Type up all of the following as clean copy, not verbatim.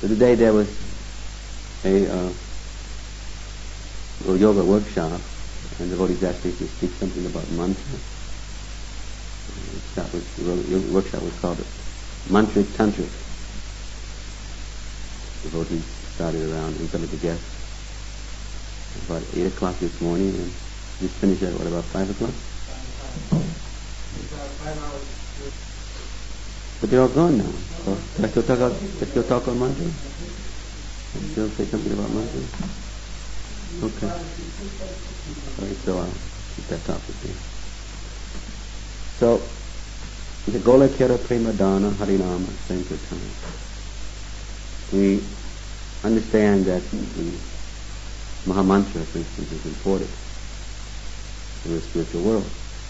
So today there was a yoga workshop, and the devotees asked me to speak something about mantra. The workshop was called Mantric Tantric. The devotees started around, and some of the guests, about 8 o'clock this morning, and just finished at, about 5 o'clock? 5 hours. But they're all gone now. So, can I still talk on mantra? Can I still say something about mantra? Okay. All right, so I'll keep that topic there. So, the Golakera Prema Dana Harinama Sankirtana. We understand that the Mahamantra, for instance, is imported in the spiritual world.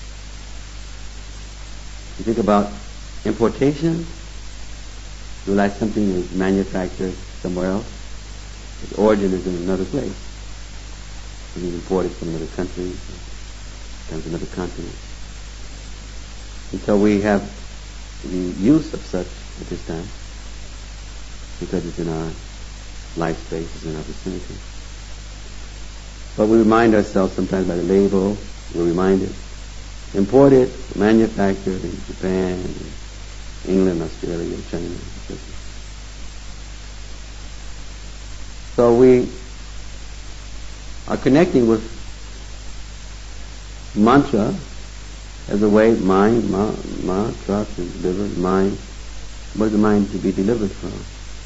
You think about importation, realize something is manufactured somewhere else. Its origin is in another place. It is imported from another country, sometimes another continent. And so we have the use of such at this time because it's in our life space, it's in our vicinity. But we remind ourselves sometimes by the label, we're reminded. Imported, manufactured in Japan, England, Australia, China, etc. So we are connecting with mantra as a way, mind, trust, and deliver, mind. What is the mind to be delivered from?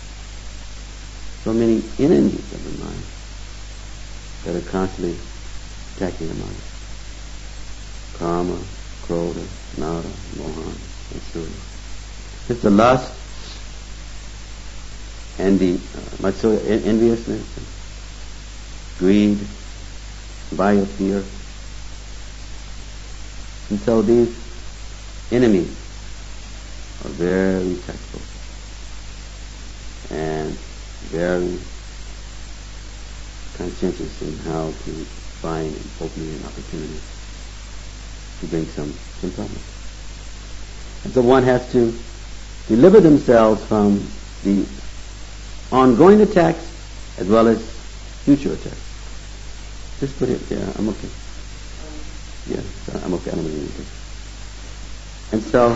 So many enemies of the mind that are constantly attacking the mind. Kama, Krodha, Nara, Mohan, and Surya. It's the lust and the Matsura, enviousness, greed, vaya fear. And so these enemies are very tactful and very conscientious in how to find and opening an opportunity to bring some problem. And so one has to deliver themselves from the ongoing attacks as well as future attacks. Just put it there. I'm okay. Yeah, I'm okay. I don't need anything. And so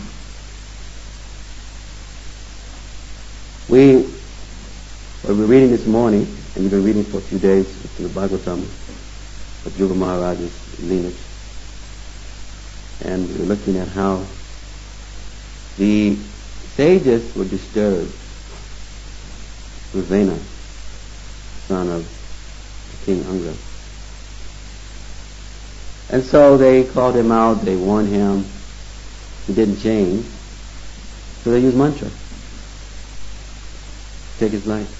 we're reading this morning, and we've been reading for a few days from the Bhagavatam of Dhruva Maharaja's lineage. And we're looking at how the sages were disturbed with Vena, son of King Anga. And so they called him out, they warned him, he didn't change, so they used mantra to take his life.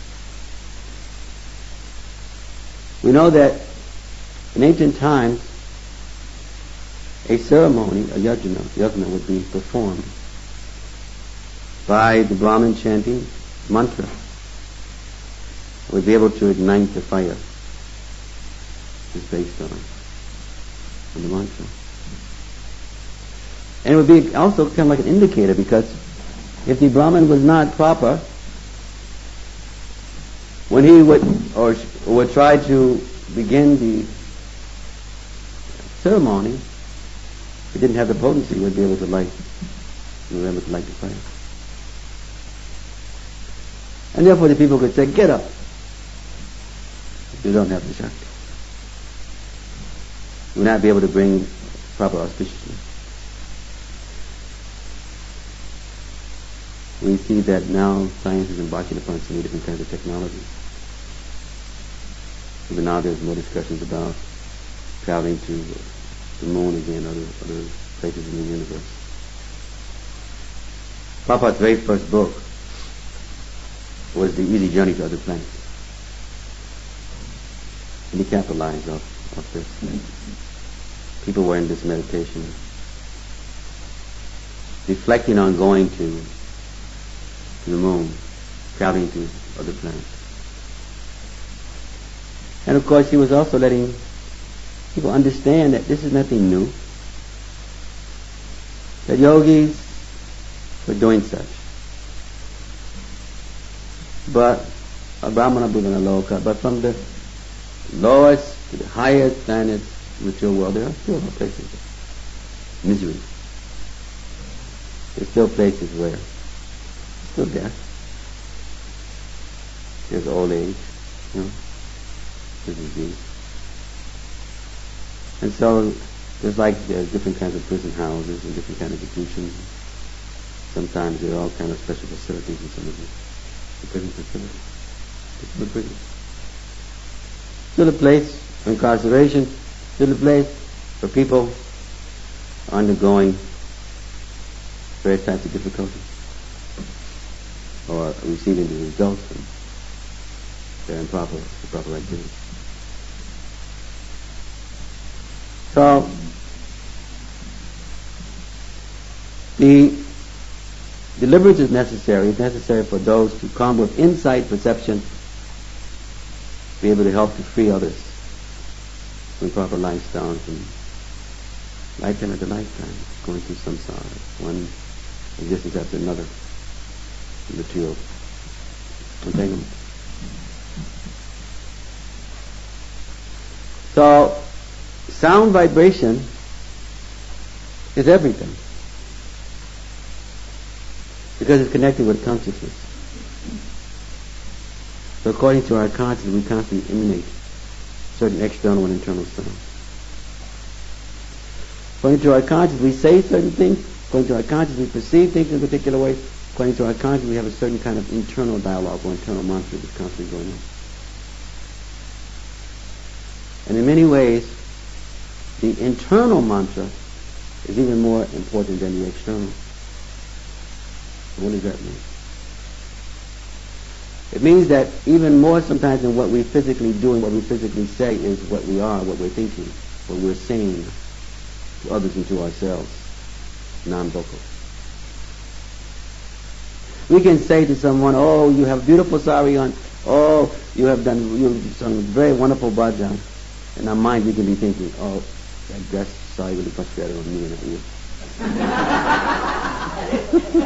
We know that in ancient times, a ceremony, a yajna would be performed by the Brahmin chanting mantra. It would be able to ignite the fire. It's based on the mantra. And it would be also kind of like an indicator, because if the Brahmin was not proper, when he would try to begin the ceremony, if he didn't have the potency, he would be able to light the fire. And therefore the people could say, get up. You don't have the Shakti. You will not be able to bring proper auspiciousness. We see that now science is embarking upon so many different kinds of technologies. Even now there's more discussions about traveling to the moon again, other places in the universe. Prabhupada's very first book was The Easy Journey to Other Planets. And he capitalized off this. People were in this meditation, reflecting on going to the moon, traveling to other planets. And of course he was also letting people understand that this is nothing new, that yogis were doing such. But a Brahmana being in a lower cut. But from the lowest to the highest planets, material world, there are still places of misery. There's still places where still death. There's old age, there's disease. And so there's there's different kinds of prison houses and different kinds of institutions. Sometimes there are all kinds of special facilities in some of the prison facilities. It's the prison. Still a place for incarceration, still a place for people undergoing various types of difficulties or receiving the results from their improper activity. So the deliverance is necessary. It's necessary for those to come with insight, perception, be able to help to free others from proper lifestyles and lifetime after lifetime, going through samsara, one existence after another, material entanglement. So, sound vibration is everything because it's connected with consciousness. So according to our consciousness, we constantly emanate certain external and internal sounds. According to our consciousness, we say certain things. According to our consciousness, we perceive things in a particular way. According to our consciousness, we have a certain kind of internal dialogue or internal mantra that's constantly going on. And in many ways, the internal mantra is even more important than the external. What does that mean? It means that even more sometimes than what we physically do and what we physically say is what we are, what we're thinking, what we're saying to others and to ourselves, non-vocal. We can say to someone, "Oh, you have beautiful sari on. Oh, you've done some very wonderful bhajan." In our mind, we can be thinking, "Oh, that dress sari really much better on me than you."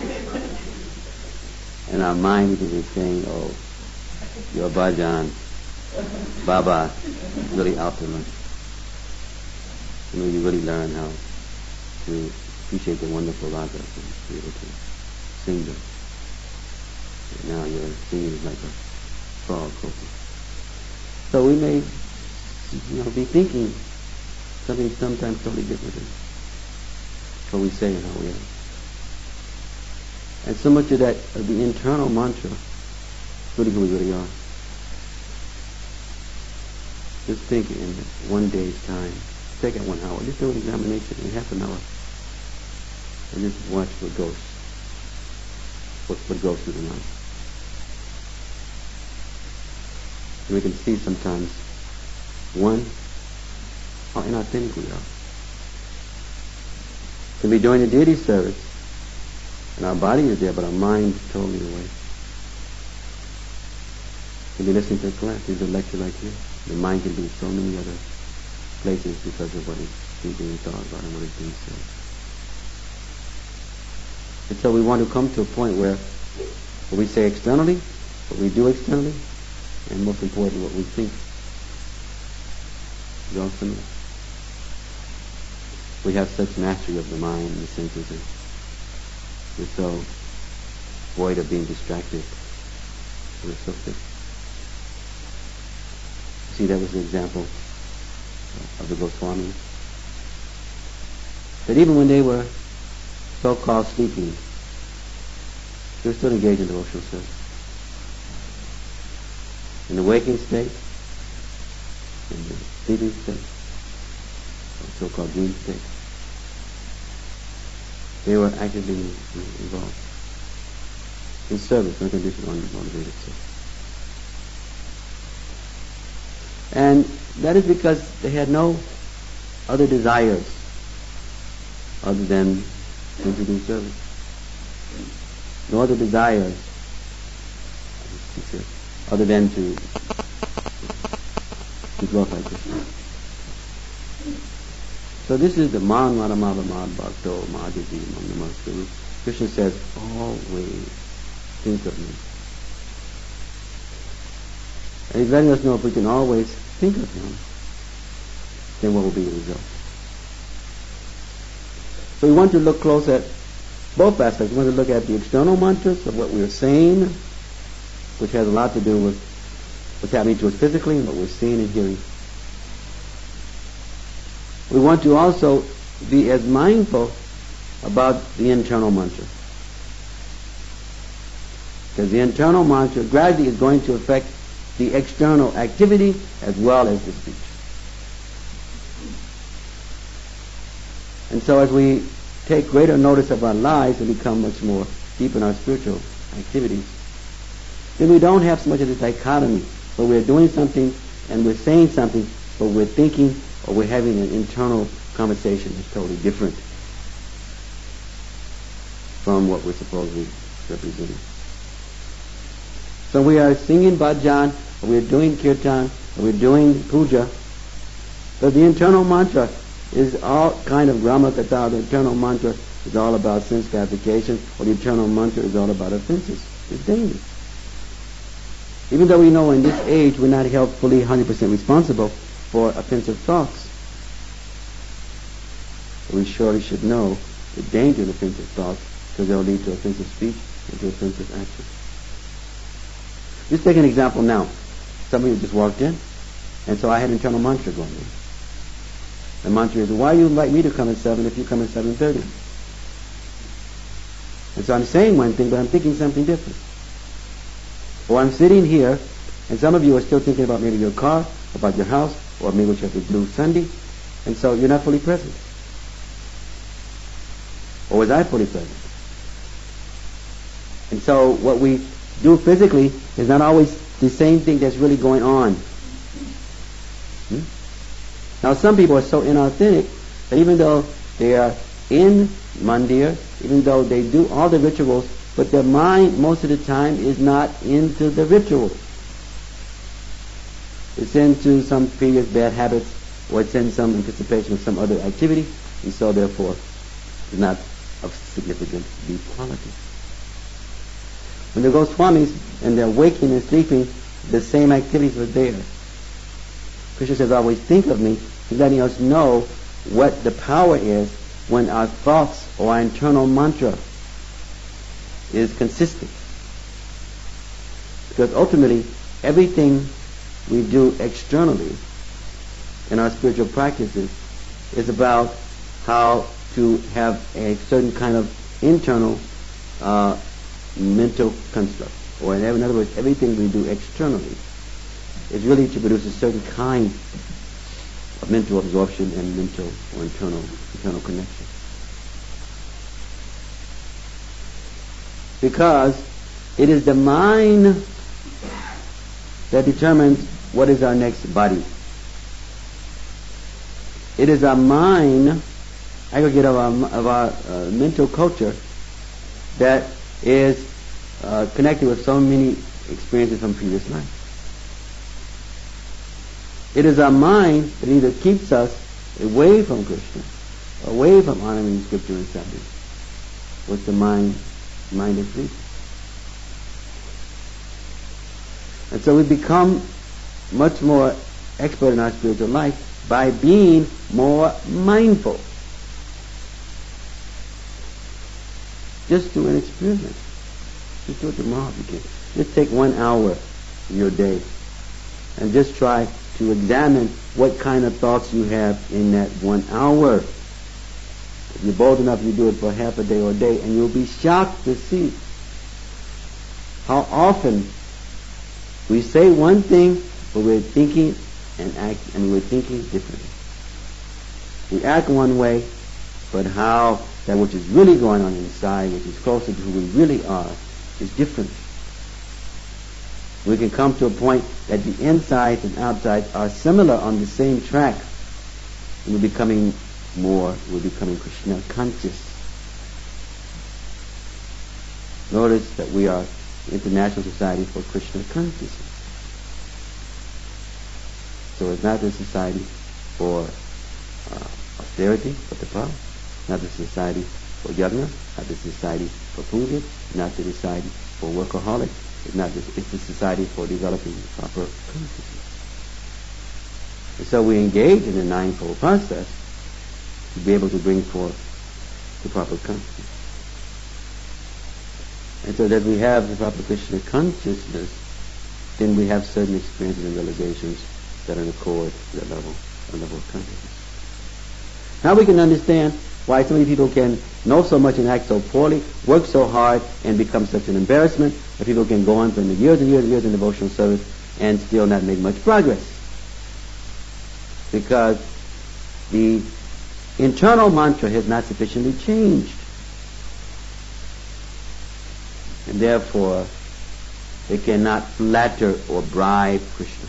In our mind, we can be saying, "Oh, your bhajan, Baba, is really opulent. You really learn how to appreciate the wonderful ragas and be able to sing them. And now your singing is like a frog croaking." So we may, be thinking something sometimes totally different than what we say and how we act. And so much of that, the internal mantra, is really who we really are. Just think in one day's time, take it 1 hour, just do an examination in half an hour, and just watch what goes through the mind. And we can see sometimes, one, how inauthentic we are. Can be doing the deity service, and our body is there, but our mind is totally away. Can be listening to a class, there's a lecture like this. The mind can be in so many other places because of what is being thought about and what is being said. And so we want to come to a point where what we say externally, what we do externally, and most importantly, what we think is all similar. We have such mastery of the mind and the senses, and we're so void of being distracted. We're so fit. See, that was the example of the Goswamis. That even when they were so-called sleeping, they were still engaged in devotional service. In the waking state, in the sleeping state, or so-called dream state, they were actively involved in service, unconditional, unmotivated service. And that is because they had no other desires other than to do service. No other desires other than to glorify Krishna. So this is the Man Maramava Mad Bhakto Madhyaji Namaskaru. Krishna says, always think of me. And he's letting us know if we can always think of him, then what will be the result? So we want to look close at both aspects. We want to look at the external mantras of what we're saying, which has a lot to do with what's happening to us physically and what we're seeing and hearing. We want to also be as mindful about the internal mantra. Because the internal mantra gradually is going to affect the external activity as well as the speech. And so as we take greater notice of our lives and become much more deep in our spiritual activities, then we don't have so much of this dichotomy where we're doing something and we're saying something, but we're thinking or we're having an internal conversation that's totally different from what we're supposedly representing. So we are singing bhajan, or we're doing kirtan, or we're doing puja, but the internal mantra is all kind of grama kata. The internal mantra is all about sense gratification, or the internal mantra is all about offenses. It's dangerous. Even though we know in this age we're not held fully 100% responsible for offensive thoughts, we surely should know the danger of offensive thoughts, because they'll lead to offensive speech and to offensive action. Just take an example now. Somebody just walked in, and so I had internal mantra going on. The mantra is, why do you invite me to come at 7 if you come at 7:30? And so I'm saying one thing, but I'm thinking something different. Or I'm sitting here, and some of you are still thinking about maybe your car, about your house, or maybe what you have to do Sunday, and so you're not fully present. Or was I fully present? And so what we do physically is not always the same thing that's really going on. Now some people are so inauthentic that even though they are in mandir, even though they do all the rituals, but their mind most of the time is not into the ritual. It's into some previous bad habits, or it's in some anticipation of some other activity, and so therefore is not of significant deep quality. When they go Swamis and they're waking and sleeping, the same activities are there. Krishna says, always think of me. He's letting us know what the power is when our thoughts or our internal mantra is consistent. Because ultimately, everything we do externally in our spiritual practices is about how to have a certain kind of internal mental construct. Or in other words, everything we do externally is really to produce a certain kind of mental absorption and mental or internal connection. Because it is the mind that determines what is our next body. It is our mind, aggregate of our mental culture, that is connected with so many experiences from previous life. It is our mind that either keeps us away from Krishna, away from honoring Scripture and Sadhana. What's the mind asleep. And so we become much more expert in our spiritual life by being more mindful. Just do an experiment. Just do it tomorrow if you can. Just take 1 hour of your day and just try to examine what kind of thoughts you have in that 1 hour. If you're bold enough, you do it for half a day or a day, and you'll be shocked to see how often we say one thing, but we're thinking and we're thinking differently. We act one way, but how that which is really going on inside, which is closer to who we really are, is different. We can come to a point that the insides and outsides are similar on the same track. And we're becoming Krishna conscious. Notice that we are International Society for Krishna Consciousness. So it's not the society for austerity, but the power. Not the society for yajna, not the society for puja, not the society for workaholics, It's not just, it's the Society for Developing Proper Consciousness. And so we engage in the ninefold process to be able to bring forth the proper consciousness. And so that we have the proper Krishna consciousness, then we have certain experiences and realizations that are in accord with that level of consciousness. Now we can understand why so many people can know so much and act so poorly, work so hard, and become such an embarrassment, that people can go on for years and years and years in devotional service and still not make much progress. Because the internal mantra has not sufficiently changed. And therefore, they cannot flatter or bribe Krishna.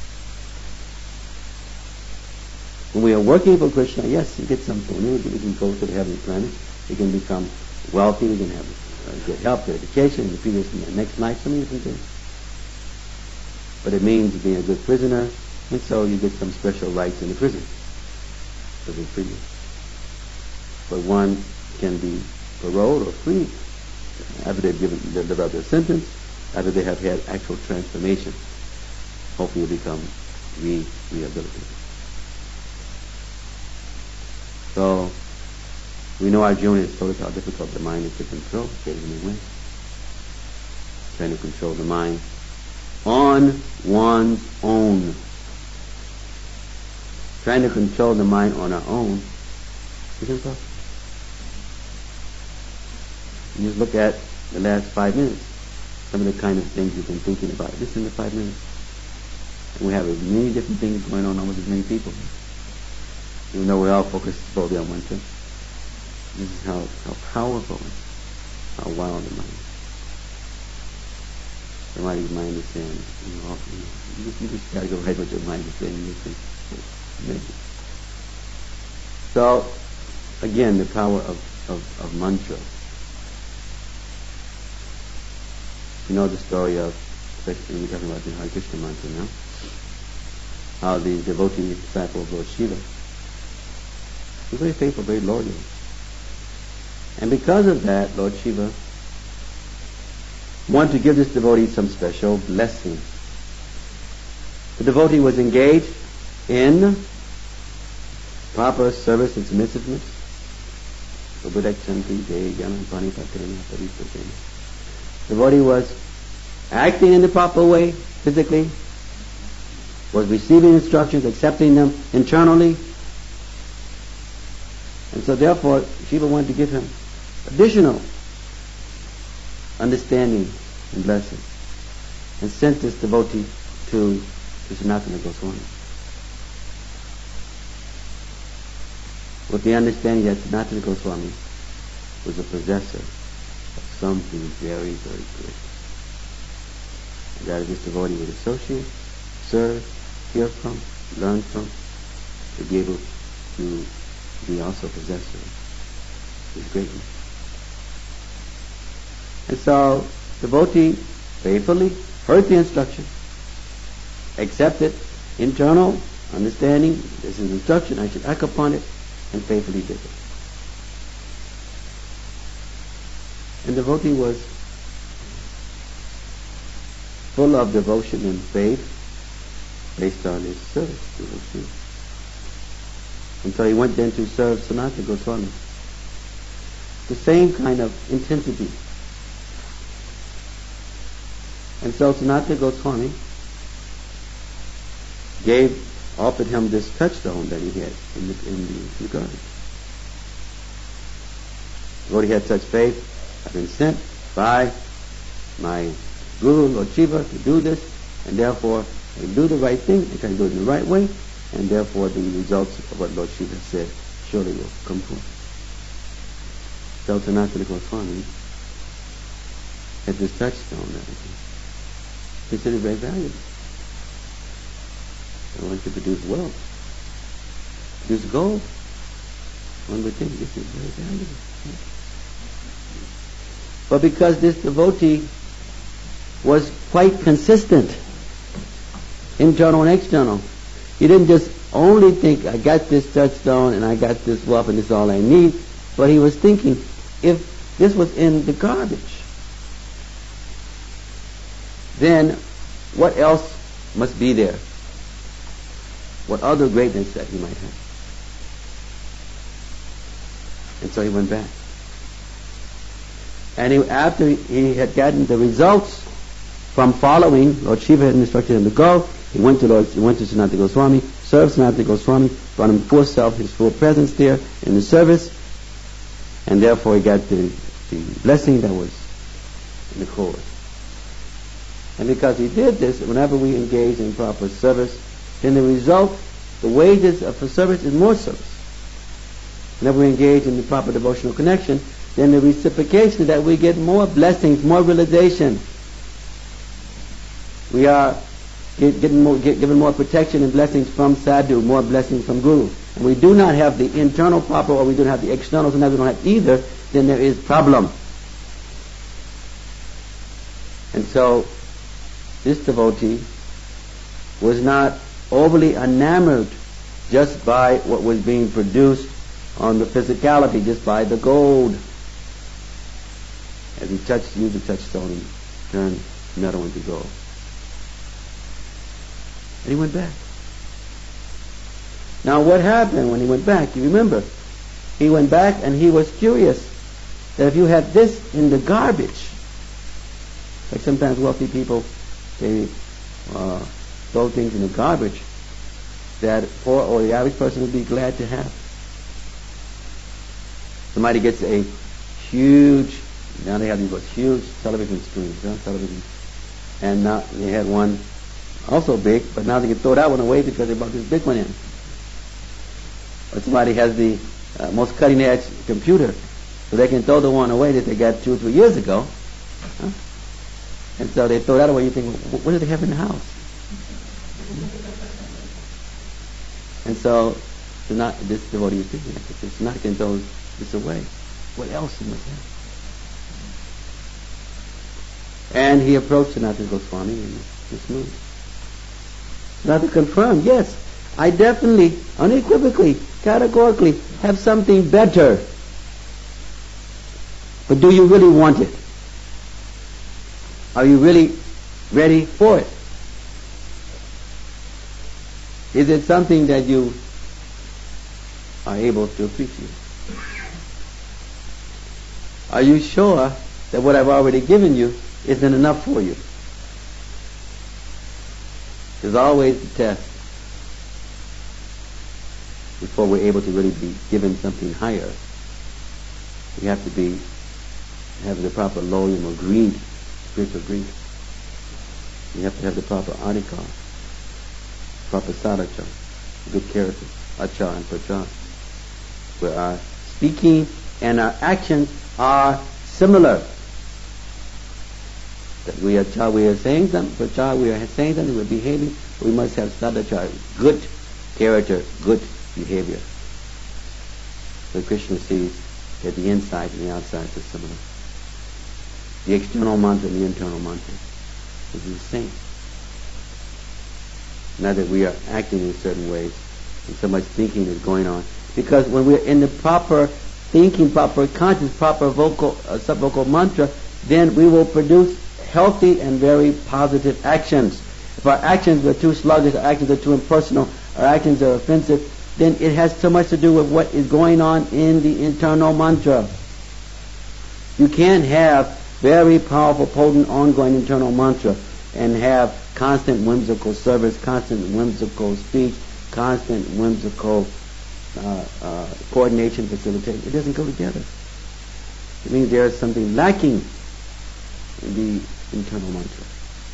When we are working for Krishna, yes, you get something. We can go to the heavenly planet. We can become wealthy. We can have good health, good education, in the previous and the next life, so many different things. But it means being a good prisoner, and so you get some special rights in the prison. Because it's free. But one can be paroled or freed after they've lived out their sentence, after they have had actual transformation. Hopefully will become rehabilitated. So, we know Arjuna has told us how difficult the mind is to control, getting in the way. Trying to control the mind on one's own. Trying to control the mind on our own is impossible. You just look at the last 5 minutes, some of the kind of things you've been thinking about, just in the 5 minutes. And we have as many different things going on with as many people. Even though we're all focused solely on one thing. This is how powerful, how wild the mind is. Somebody's mind is saying, you just gotta go right what your mind is saying. So, again, the power of mantra. You know the story of, especially when we're talking about the Hare Krishna mantra now, how the devotee disciple of Lord Shiva was very faithful, very loyal. And because of that, Lord Shiva wanted to give this devotee some special blessing. The devotee was engaged in proper service and submissiveness. The devotee was acting in the proper way, physically, was receiving instructions, accepting them internally. And so therefore, Shiva wanted to give him additional understanding and blessing, and sent this devotee to Sanatana Goswami, with the understanding that Sanatana Goswami was a possessor of something very, very great. And that this devotee would associate, serve, hear from, learn from, to be able to be also possessor of his greatness. And so, devotee faithfully heard the instruction, accepted internal understanding, this is instruction, I should act upon it, and faithfully did it. And devotee was full of devotion and faith based on his service to Shiva. And so he went then to serve Sanatana Goswami. The same kind of intensity. And so Sanatana Goswami offered him this touchstone that he had in the garden. Lord, he had such faith. I've been sent by my Guru, Lord Shiva, to do this, and therefore I do the right thing, I can do it in the right way, and therefore the results of what Lord Shiva said surely will come forth. So Sanatana Goswami had this touchstone that he considered very valuable. And one could produce wealth, produce gold. One would think this is very valuable. But because this devotee was quite consistent, internal and external, he didn't just only think, I got this touchstone and I got this wealth and this is all I need, but he was thinking, if this was in the garbage, then what else must be there? What other greatness that he might have? And so he went back. And after he had gotten the results from following, Lord Shiva had instructed him to go. He went to Sanatana Goswami, served Sanatana Goswami, brought him full self, his full presence there in the service, and therefore he got the blessing that was in the course. And because he did this, whenever we engage in proper service, then the result, the wages for service is more service. Whenever we engage in the proper devotional connection, then the reciprocation is that we get more blessings, more realization. We are given more protection and blessings from sadhu, more blessings from guru. And we do not have the internal proper, or we don't have the external, sometimes we don't have either, then there is problem. And so, this devotee was not overly enamored just by what was being produced on the physicality, just by the gold. As he used the touchstone and turned metal into gold. And he went back. Now what happened when he went back? You remember, he went back and he was curious that if you had this in the garbage, like sometimes wealthy people, they throw things in the garbage that poor or the average person would be glad to have. Somebody gets a huge, now they have these huge television screens, television, and now they had one also big, but now they can throw that one away because they brought this big one in. Or somebody has the most cutting edge computer, so they can throw the one away that they got 2 or 3 years ago. And so they throw that away. You think, what do they have in the house? And so this devotee is thinking, it's not going to throw this away. What else he must have? And he approached Sanatana Goswami in this mood. Sanatana confirmed, yes, I definitely, unequivocally, categorically have something better. But do you really want it? Are you really ready for it? Is it something that you are able to appreciate? Are you sure that what I've already given you isn't enough for you? There's always a test before we're able to really be given something higher. We have to have the proper loyum or greed, spiritual greed. We have to have the proper adhikar, proper sadachar, good character, achar and prachar, where our speaking and our actions are similar. That we are saying something, prachar, we are saying something, we're behaving, we must have sadachar, good character, good behavior. So Krishna sees that the inside and the outside are similar. The external mantra and the internal mantra is the same. Not that we are acting in certain ways and so much thinking is going on. Because when we're in the proper thinking, proper conscious, proper vocal, subvocal mantra, then we will produce healthy and very positive actions. If our actions are too sluggish, our actions are too impersonal, our actions are offensive, then it has so much to do with what is going on in the internal mantra. You can't have very powerful, potent, ongoing internal mantra and have constant whimsical service, constant whimsical speech, constant whimsical coordination, facilitation. It doesn't go together. It means there is something lacking in the internal mantra.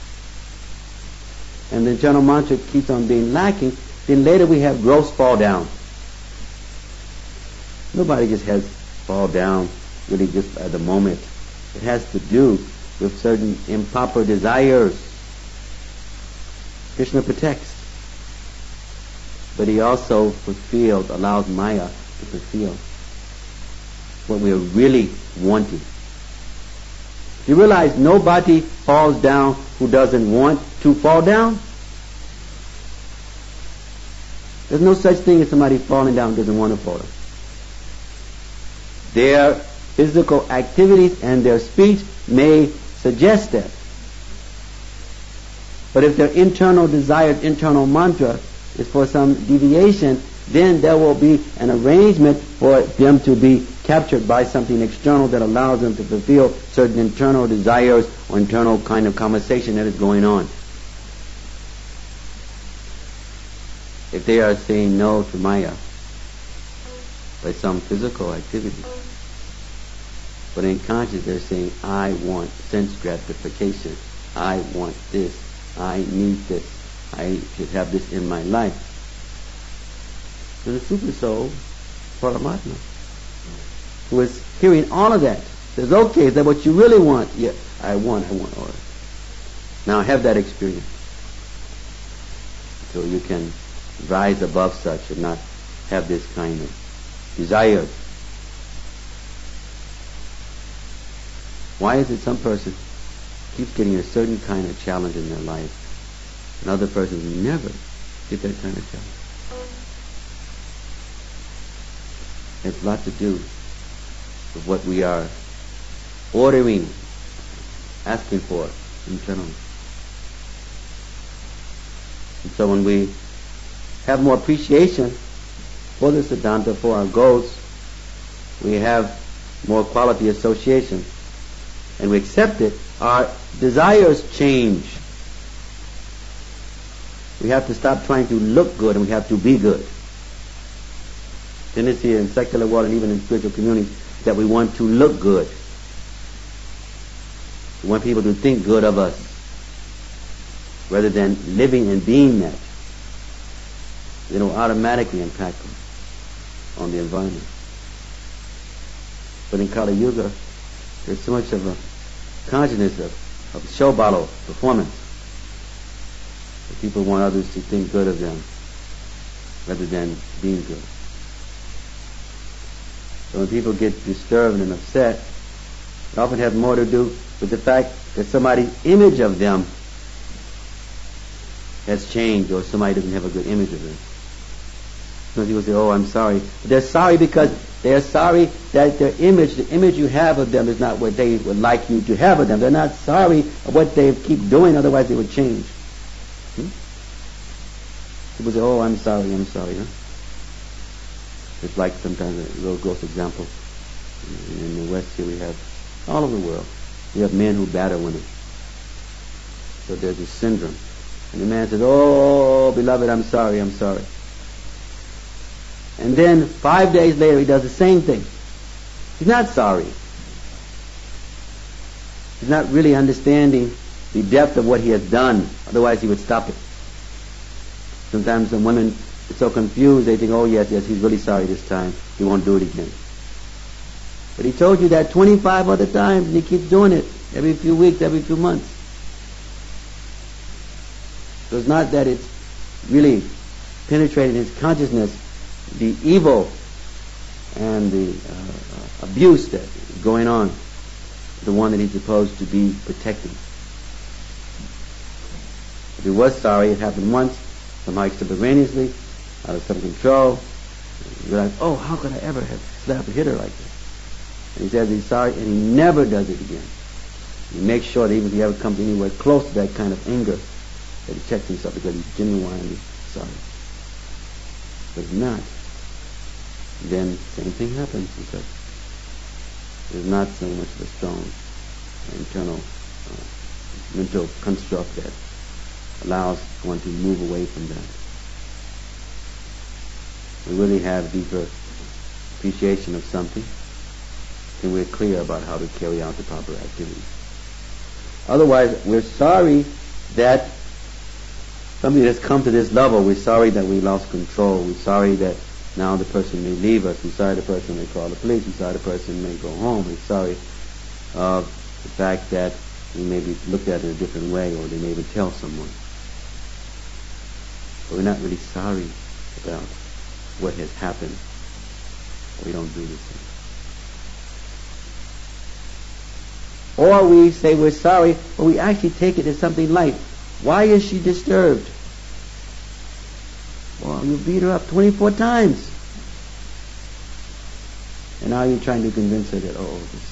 And the internal mantra keeps on being lacking, then later we have gross fall down. Nobody just has fall down really just at the moment. It has to do with certain improper desires. Krishna protects. But he also allows Maya to fulfill what we are really wanting. You realize nobody falls down who doesn't want to fall down? There's no such thing as somebody falling down who doesn't want to fall down. Their physical activities and their speech may suggest that. But if their internal desired internal mantra is for some deviation, then there will be an arrangement for them to be captured by something external that allows them to fulfill certain internal desires or internal kind of conversation that is going on. If they are saying no to Maya by some physical activity, but in conscious they're saying, I want sense gratification, I want this, I need this, I should have this in my life. So the super soul, Paramatma, who is hearing all of that, says, okay, is that what you really want? Yeah, I want all of it. Now have that experience. So you can rise above such and not have this kind of desire. Why is it some person keeps getting a certain kind of challenge in their life and other persons never get that kind of challenge? It's a lot to do with what we are ordering, asking for internally. And so when we have more appreciation for the Siddhanta, for our goals, we have more quality association, and we accept it, our desires change. We have to stop trying to look good and we have to be good. Tendency in secular world and even in spiritual communities that we want to look good. We want people to think good of us rather than living and being that. It'll automatically impact on the environment. But in Kali Yuga, there's so much of a consciousness of show bottle performance. That people want others to think good of them rather than being good. So when people get disturbed and upset, it often has more to do with the fact that somebody's image of them has changed, or somebody doesn't have a good image of them. Some people say, oh, I'm sorry. But they're sorry because they're sorry that their image, the image you have of them is not what they would like you to have of them. They're not sorry of what they keep doing, otherwise they would change. People say, oh, I'm sorry. Huh? It's like sometimes a real gross example. In the West here we have, all over the world, we have men who batter women. So there's this syndrome. And the man says, oh, beloved, I'm sorry. And then 5 days later he does the same thing. He's not sorry. He's not really understanding the depth of what he has done. Otherwise he would stop it. Sometimes some women are so confused, they think, oh yes, he's really sorry this time. He won't do it again. But he told you that 25 other times and he keeps doing it every few weeks, every few months. So it's not that it's really penetrating his consciousness, the evil and the abuse that is going on, the one that he's supposed to be protecting. If he was sorry, it happened once, somehow extemporaneously, out of some control. You realize, oh, how could I ever have slapped or hit her like that? And he says he's sorry, and he never does it again. He makes sure that even if he ever comes anywhere close to that kind of anger, that he checks himself because he's genuinely sorry. But if not, then same thing happens because there's not so much of a strong internal mental construct that allows one to move away from that. We really have deeper appreciation of something, and we're clear about how to carry out the proper activities. Otherwise, we're sorry that somebody has come to this level. We're sorry that we lost control. We're sorry that now the person may leave us. We're sorry the person may call the police. We're sorry the person may go home. We're sorry of the fact that we may be looked at in a different way, or they may even tell someone. But we're not really sorry about what has happened. We don't do this thing. Or we say we're sorry, but we actually take it as something light. Why is she disturbed? Well, you beat her up 24 times. And now you're trying to convince her that,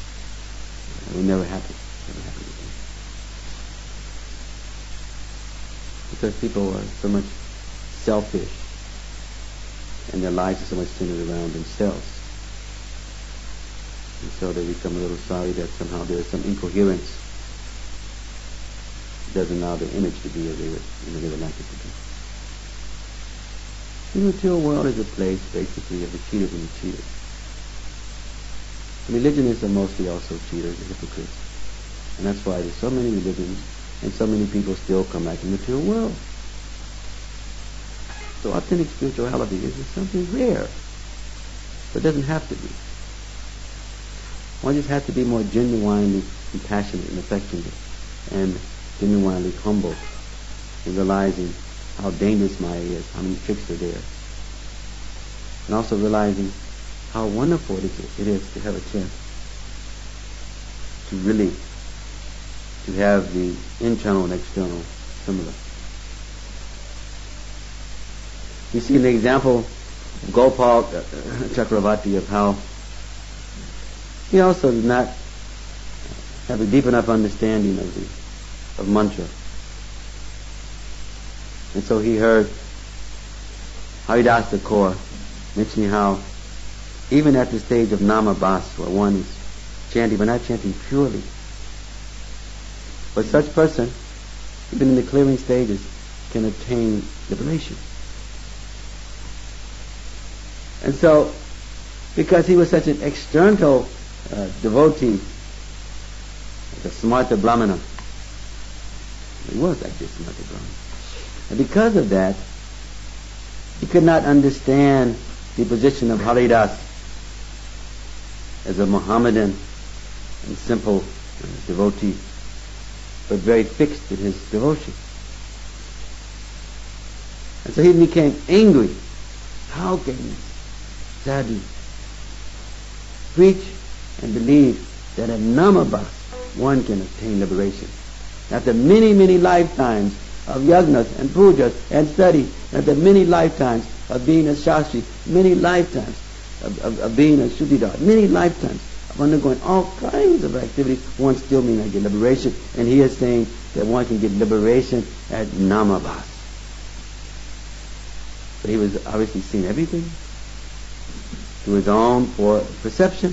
this will never happen. Never happen again. because people are so much selfish and their lives are so much centered around themselves. And so they become a little sorry that somehow there is some incoherence. It doesn't allow the image to be as they would like it to be. The material world is a place, basically, of the cheaters and the cheated. Religionists are mostly also cheaters and hypocrites. And that's why there's so many religions and so many people still come back in the material world. So authentic spirituality is something rare. But it doesn't have to be. One just has to be more genuinely compassionate and affectionate and genuinely humble in realizing how dangerous Maya is, how many tricks are there. And also realizing how wonderful it is to have a chance to really to have the internal and external similar. You see an example of Gopal Chakravarti of how he also did not have a deep enough understanding of mantra. And so he heard Haridas Thakur mentioning how even at the stage of Namabhas, where one is chanting, but not chanting purely, but such person, even in the clearing stages, can attain liberation. And so, because he was such an external devotee, like a Smarta Brahmana, he was actually a Smarta Brahmana. And because of that, he could not understand the position of Haridas as a Mohammedan and simple devotee, but very fixed in his devotion. And so he became angry. How can sadhu preach and believe that at Namabhas one can obtain liberation? After many, many lifetimes of yagnas and pujas and study, after many lifetimes of being a Shastri, many lifetimes of being a Shuddhidar, many lifetimes of undergoing all kinds of activities, one still may not get liberation. And he is saying that one can get liberation at Namabhas. But he was obviously seeing everything through his own perception.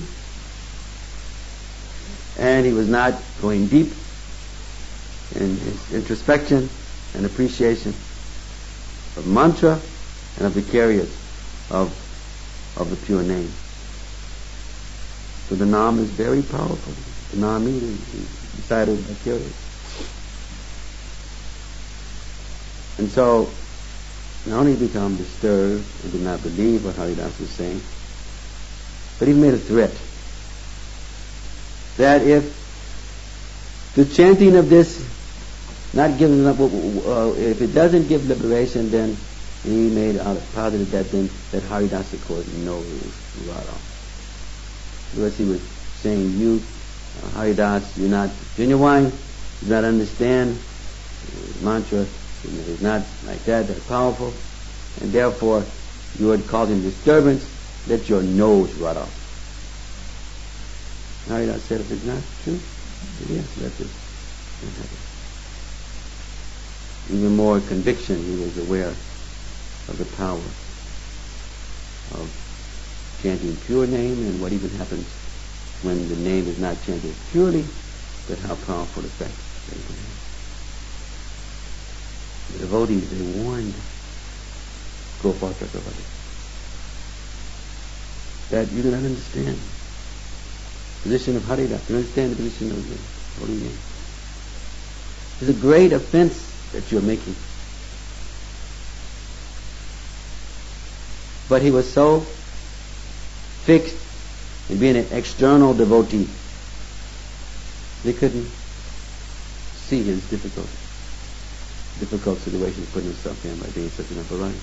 And he was not going deep in his introspection and appreciation of mantra and of the carriers of the pure name. So the Nam is very powerful. The Nam is decided by carriers. And so, not only become disturbed and did not believe what Haridas was saying, but he made a threat that if the chanting of this not giving up, if it doesn't give liberation, then he made out positive that Haridas of course knows right off. Because he was saying, you, Haridas, you're not genuine, you do not understand mantra, is not like that powerful, and therefore you are causing disturbance, let your nose rot off. Haridas said, if it's not true, then yes, let it happen. Even more conviction, he was aware of the power of chanting pure name and what even happens when the name is not chanted purely, but how powerful effect they can have. The devotees, they warned Gopal Chakravarti that you do not understand the position of Haridas, you understand the position of the holy name. It's a great offense that you're making. But he was so fixed in being an external devotee, they couldn't see his difficult situation he put himself in by being such an upright.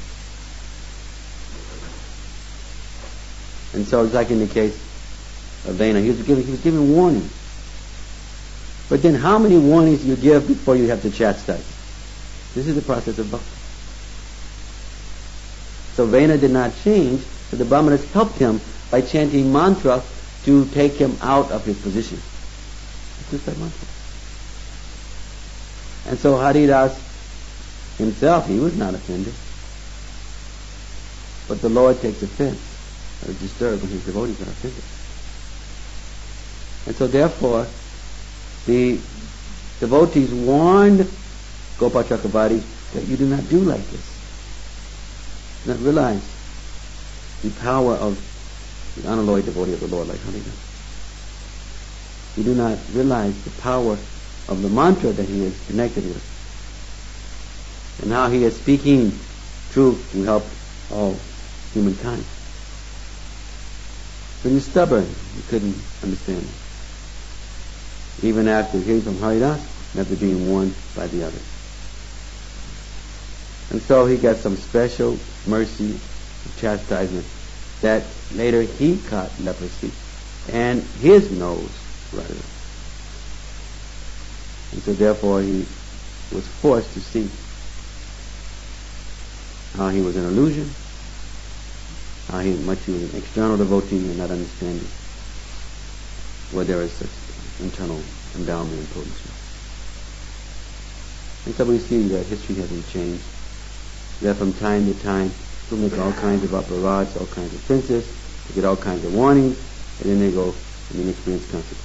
And so it's like in the case of Vena, he was giving warning. But then how many warnings do you give before you have to chastise? This is the process of bhakti. So Vena did not change, but the Brahmanas helped him by chanting mantra to take him out of his position. It's just that mantra. And so Haridas, himself, he was not offended. But the Lord takes offense or is disturbed when his devotees are offended. And so therefore, the devotees warned Gopal Chakravarti that you do not do like this. Do not realize the power of the unalloyed devotee of the Lord like Harinam. You do not realize the power of the mantra that he is connected with. And how he is speaking truth to help all humankind. But you're stubborn. You couldn't understand it. Even after hearing from Haridas, and after being warned by the others. And so he got some special mercy, chastisement, that later he caught leprosy, and his nose rotted. And so therefore he was forced to see how he was an illusion, how much he was an external devotee and not understanding where there is such internal endowment and potency. And so we see that history hasn't changed. That from time to time, people make all kinds of aparats, all kinds of offenses, they get all kinds of warnings, and then they go and then experience consequences.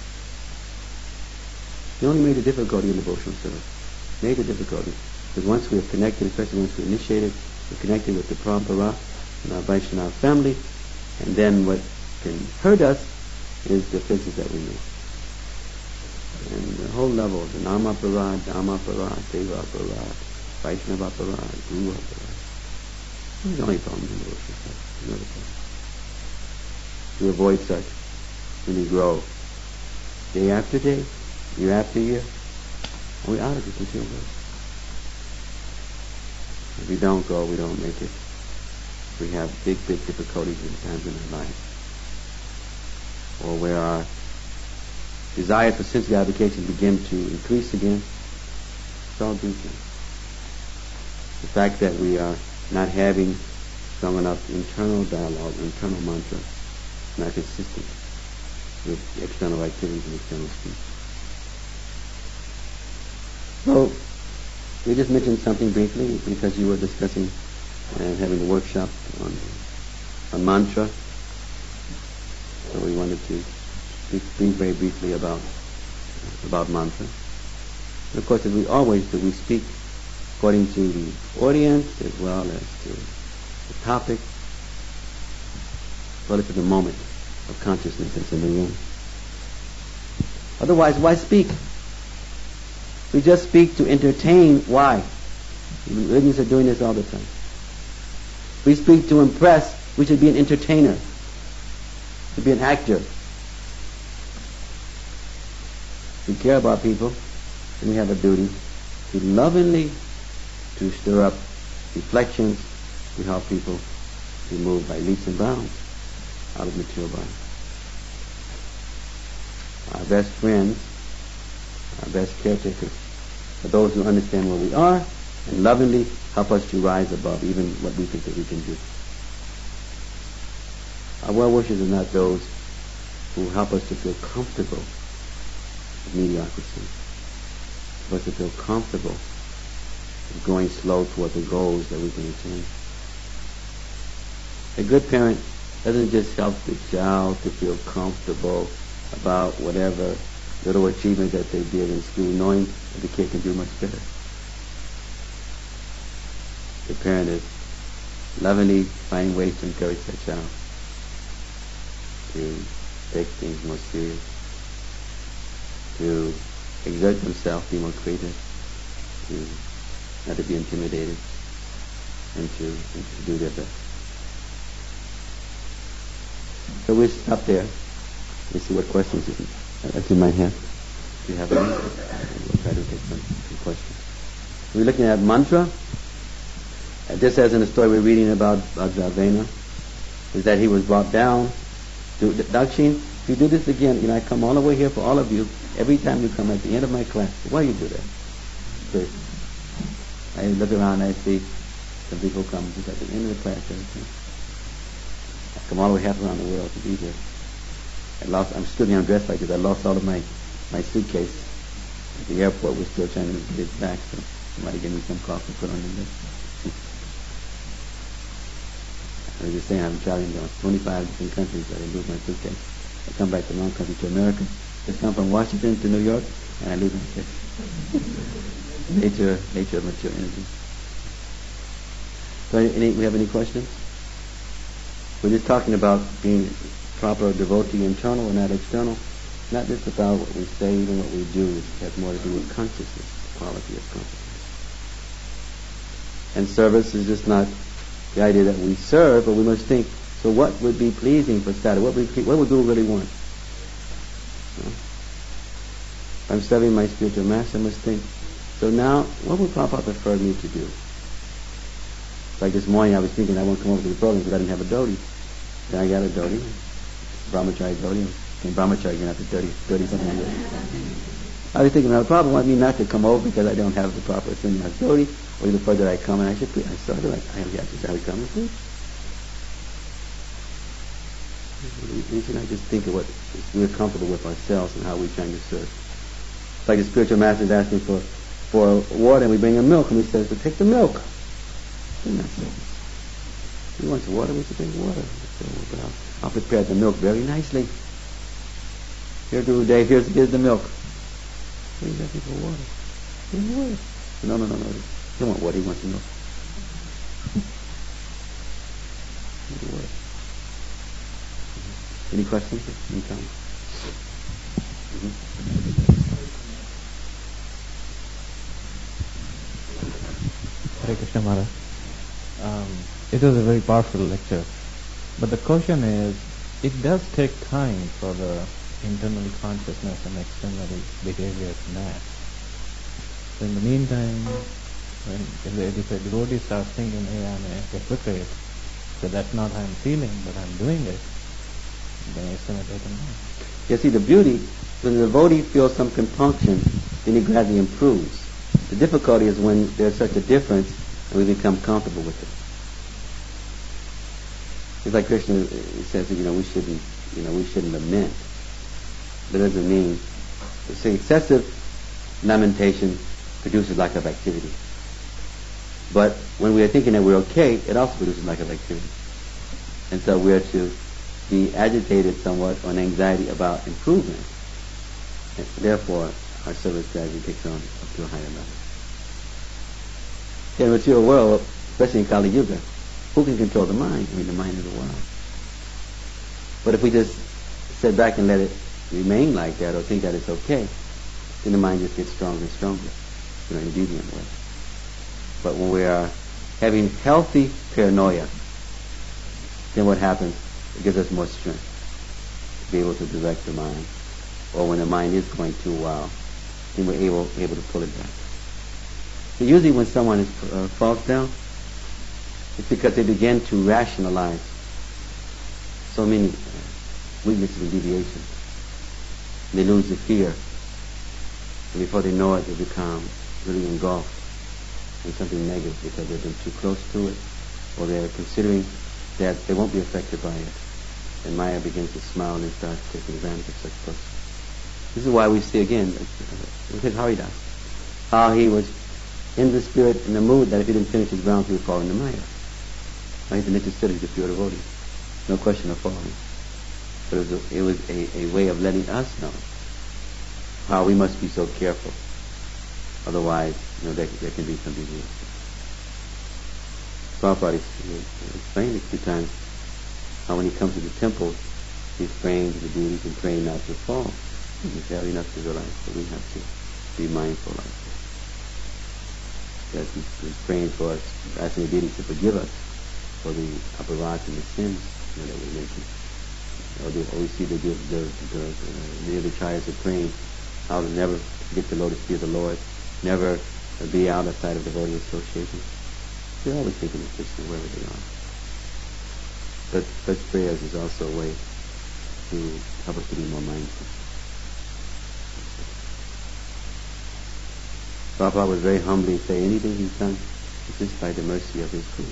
They only made a difficulty in devotional service. Made a difficulty. Because once we are connected, especially once we're initiated, we're connected with the parampara and our Vaishnava family, and then what can hurt us is the offenses that we make. And the whole level, the Nama Aparad, Dhamma Aparad, Deva Aparad, Vaishnava Aparad, Guru Aparad. These are the only problems in devotional service. Another problem. To avoid such, when we grow, day after day, year after year, are we out of this material world? If we don't go, we don't make it. We have big difficulties in times in our life. Or where our desire for sense gratification begin to increase again. It's all due to the fact that we are not having strong enough internal dialogue, internal mantra, not consistent with external activities and external speech. So, we just mentioned something briefly because you were discussing and having a workshop on mantra. So we wanted to speak very briefly about mantra. And of course, as we always do, we speak according to the audience as well as to the topic, as well as to the moment of consciousness that's in the room. Otherwise, why speak? We just speak to entertain. Why? Religions are doing this all the time. We speak to impress. We should be an entertainer. To be an actor. We care about people, and we have a duty to lovingly to stir up reflections to help people be moved by leaps and bounds out of material body. Our best friends, our best caretakers, are those who understand where we are and lovingly help us to rise above even what we think that we can do. Our well-wishers are not those who help us to feel comfortable with mediocrity, but to feel comfortable with going slow toward the goals that we can attain. A good parent doesn't just help the child to feel comfortable about whatever little achievement that they did in school, knowing that the kid can do much better. The parent is lovingly finding ways to encourage that child to take things more serious, to exert themselves, be more creative, to not to be intimidated, and to do their best. So we'll stop there. We'll see what questions you might have. If you have any, we'll try to take some questions. We're looking at mantra. Just as in the story we're reading about Javena, is that he was brought down to Dakshin. If you do this again, I come all the way here for all of you. Every time you come at the end of my class, why you do that? So I look around and I see some people come just at the end of the class every time. I come all the way half around the world to be here. I'm still getting dressed like this. I lost all of my suitcase at the airport. We're still trying to get it back. So Somebody give me some coffee to put on the list. I was just saying, I'm traveling to 25 different countries. I didn't lose my suitcase. I come back to the wrong country, to America. Just come from Washington to New York, and I lose my suitcase. nature of mature energy. So, we have any questions? We're just talking about being proper devotee, internal and not external. Not just about what we say, even what we do. It has more to do with consciousness, the quality of consciousness. And service is just not the idea that we serve, but we must think, so what would be pleasing for Sadhu? What would Guru really want? If I'm serving my spiritual master, I must think, so now, what would Prabhupada prefer me to do? Like this morning, I was thinking I won't come over to the program because I didn't have a dhoti. Then I got a dhoti, brahmachari dhoti, and brahmachari again after 30 something years. I was thinking, now Prabhupada wants me not to come over because I don't have the proper sannyas dhoti, or the further I come, and I started like, I have to come and preach. We should not just think of what we're comfortable with ourselves and how we're trying to serve. It's like the spiritual master is asking for water, and we bring him milk, and he says, to take the milk. He wants water, we should drink water. So, I'll prepare the milk very nicely. Here, Guru Dev, here's the milk. What are you asking for water? Give him water. No. He don't want water, he wants the milk. Water. Any questions? Any comments? Hare Krishna Maharaj. It was a very powerful lecture. But the question is, it does take time for the internal consciousness and external behavior to match. So in the meantime, if a devotee starts thinking, hey, I'm a hypocrite, so that's not how I'm feeling, but I'm doing it, then it's going to take a minute. You see, the beauty, when the devotee feels some compunction, then he gradually improves. The difficulty is when there's such a difference and we become comfortable with it. It's like Krishna says, we shouldn't lament. That doesn't mean, see, excessive lamentation produces lack of activity. But when we are thinking that we're okay, it also produces lack of activity. And so we are to be agitated somewhat on anxiety about improvement. And therefore, our service gradually takes on up to a higher level. In the material world, especially in Kali Yuga, who can control the mind? The mind is the world. But if we just sit back and let it remain like that, or think that it's okay, then the mind just gets stronger and stronger, in deviant way. But when we are having healthy paranoia, then what happens? It gives us more strength to be able to direct the mind. Or when the mind is going too wild, then we're able to pull it back. So usually when someone falls down, it's because they begin to rationalize so many weaknesses and deviations. They lose the fear. And before they know it, they become really engulfed in something negative because they've been too close to it, or they're considering that they won't be affected by it. And Maya begins to smile and starts taking advantage of such person. This is why we see again, look at Haridas, how he was in the spirit, in the mood that if he didn't finish his rounds, he would fall into Maya. Now he's an interested, he's a pure devotee. No question of falling. But it was a way of letting us know how we must be so careful. Otherwise, there can be some deviation. Prabhupada explained a few times how when he comes to the temple, he's praying to the deities and praying not to fall. He's having enough to realize that we have to be mindful of it. That he's praying for us, asking the deities to forgive us for the aparats and the sins that we're making. Or we see the other triads are praying how to never get the lotus feet of the Lord, never be outside of devotee association. They're always thinking of Krishna wherever they are. But such prayers is also a way to help us to be more mindful. Prabhupada would very humbly say anything he's done is just by the mercy of his Guru.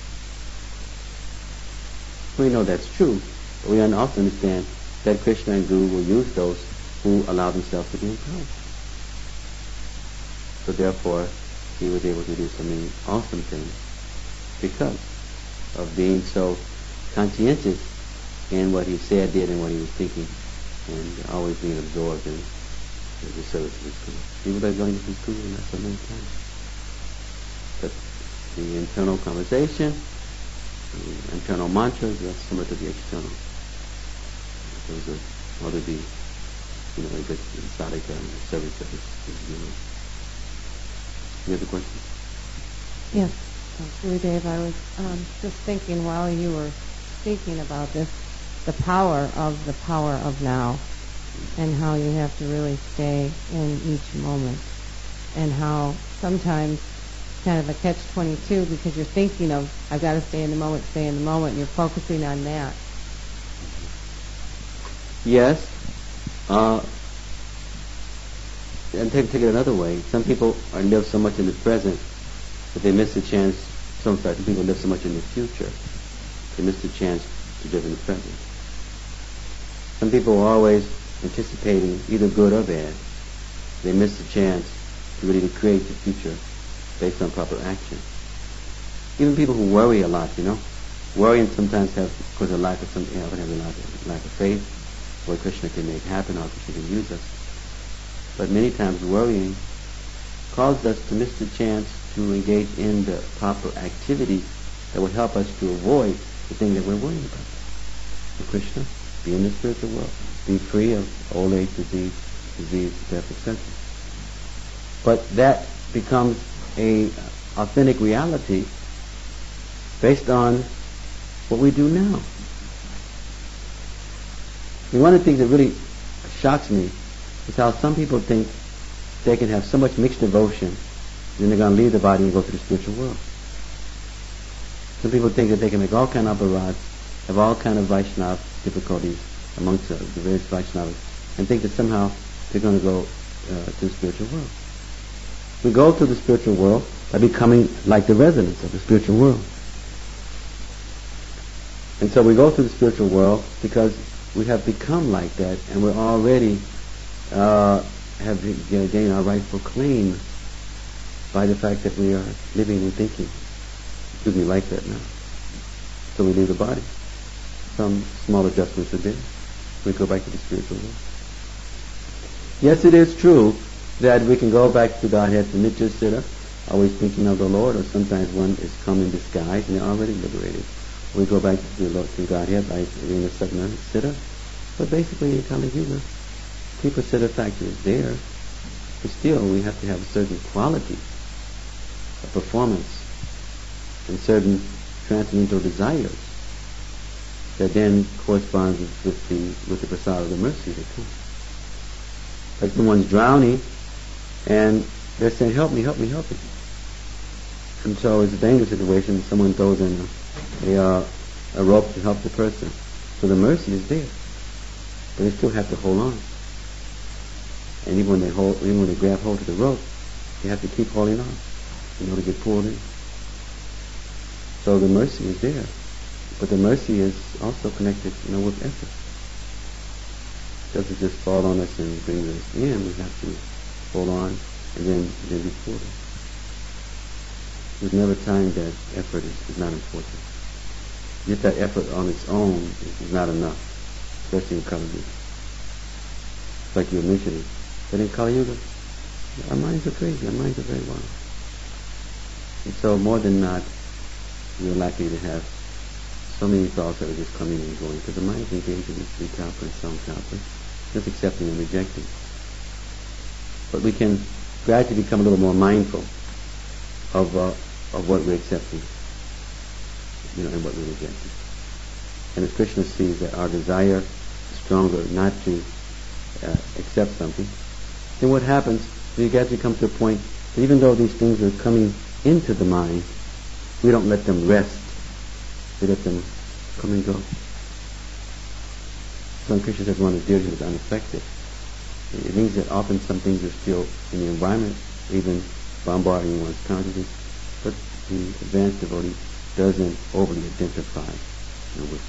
We know that's true, but we also understand that Krishna and Guru will use those who allow themselves to be empowered. So therefore, he was able to do so many awesome things because of being so conscientious in what he said, did, and what he was thinking, and always being absorbed in the service of the school. People that are going to the school, not so many times. But the internal conversation, the internal mantras, that's similar to the external. Those are all to be, a good sadhaka service that is doing. Any other questions? Yes, Gurudev, I was just thinking while you were speaking about this, the power of now, and how you have to really stay in each moment, and how sometimes kind of a catch-22 because you're thinking of, I've got to stay in the moment, and you're focusing on that. Yes. And take it another way. Some people live so much in the present that they miss the chance. Some people live so much in the future they miss the chance to live in the present. Some people are always anticipating either good or bad. They miss the chance to really create the future based on proper action. Even people who worry a lot, worrying sometimes have, of course, a lack of something, have a lack of faith. What Krishna can make happen, how Krishna can use us. But many times worrying causes us to miss the chance to engage in the proper activity that will help us to avoid the thing that we're worrying about. So Krishna, be in the spiritual world. Be free of old age, disease, death, etc. But that becomes a authentic reality based on what we do now. And one of the things that really shocks me is how some people think they can have so much mixed devotion, then they're going to leave the body and go to the spiritual world. Some people think that they can make all kind of aparats, have all kind of Vaishnava difficulties amongst the various Vaishnavas, and think that somehow they're going to go to the spiritual world. We go to the spiritual world by becoming like the residents of the spiritual world. And so we go to the spiritual world because we have become like that, and we're already have gained our rightful claim by the fact that we are living and thinking. Like that now. So we leave the body. Some small adjustments are there. We go back to the spiritual world. Yes, it is true that we can go back to Godhead to Nitya Siddha, always thinking of the Lord, or sometimes one is come in disguise and they're already liberated. We go back to Godhead by Irina Satna Siddha. But basically in Kali Yuga, Kripa Siddha factor is there. But still we have to have a certain quality of performance and certain transcendental desires that then corresponds with the prasad of the mercy that comes. Like someone's drowning and they're saying, help me, help me, help me. And so it's a dangerous situation. Someone throws in a rope to help the person. So the mercy is there. But they still have to hold on. And even when they grab hold of the rope, they have to keep holding on in order to get pulled in. So the mercy is there. But the mercy is also connected, with effort. It doesn't just fall on us and bring us in. We have to hold on and then be pulled in. There's never time that effort is not important. Just that effort on its own is not enough, especially in Kali Yuga. Like you mentioned, but in Kali Yuga, our minds are crazy, our minds are very wild. And so more than not, we're likely to have so many thoughts that are just coming and going, because the mind is engaged in this vikalpa and samkalpa, just accepting and rejecting. But we can gradually become a little more mindful of what we're accepting, and what we're rejecting. And as Krishna sees that our desire is stronger not to accept something, then what happens, we gradually come to a point that even though these things are coming into the mind, we don't let them rest. We let them come and go. So when Krishna says one is dear, he was unaffected. It means that often some things are still in the environment, even bombarding one's consciousness, but the advanced devotee doesn't overly identify with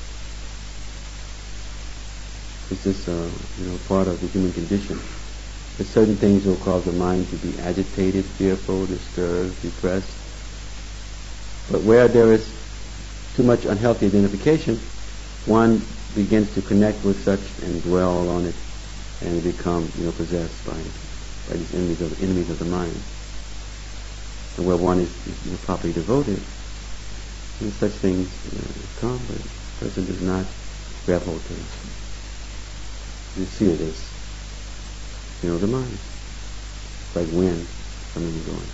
it. It's just part of the human condition that certain things will cause the mind to be agitated, fearful, disturbed, depressed. But where there is too much unhealthy identification, one begins to connect with such and dwell on it and become, possessed by these enemies of the mind. And where one is properly devoted, such things come, but the person does not grab hold to it. You see it as, the mind. It's like wind coming and going.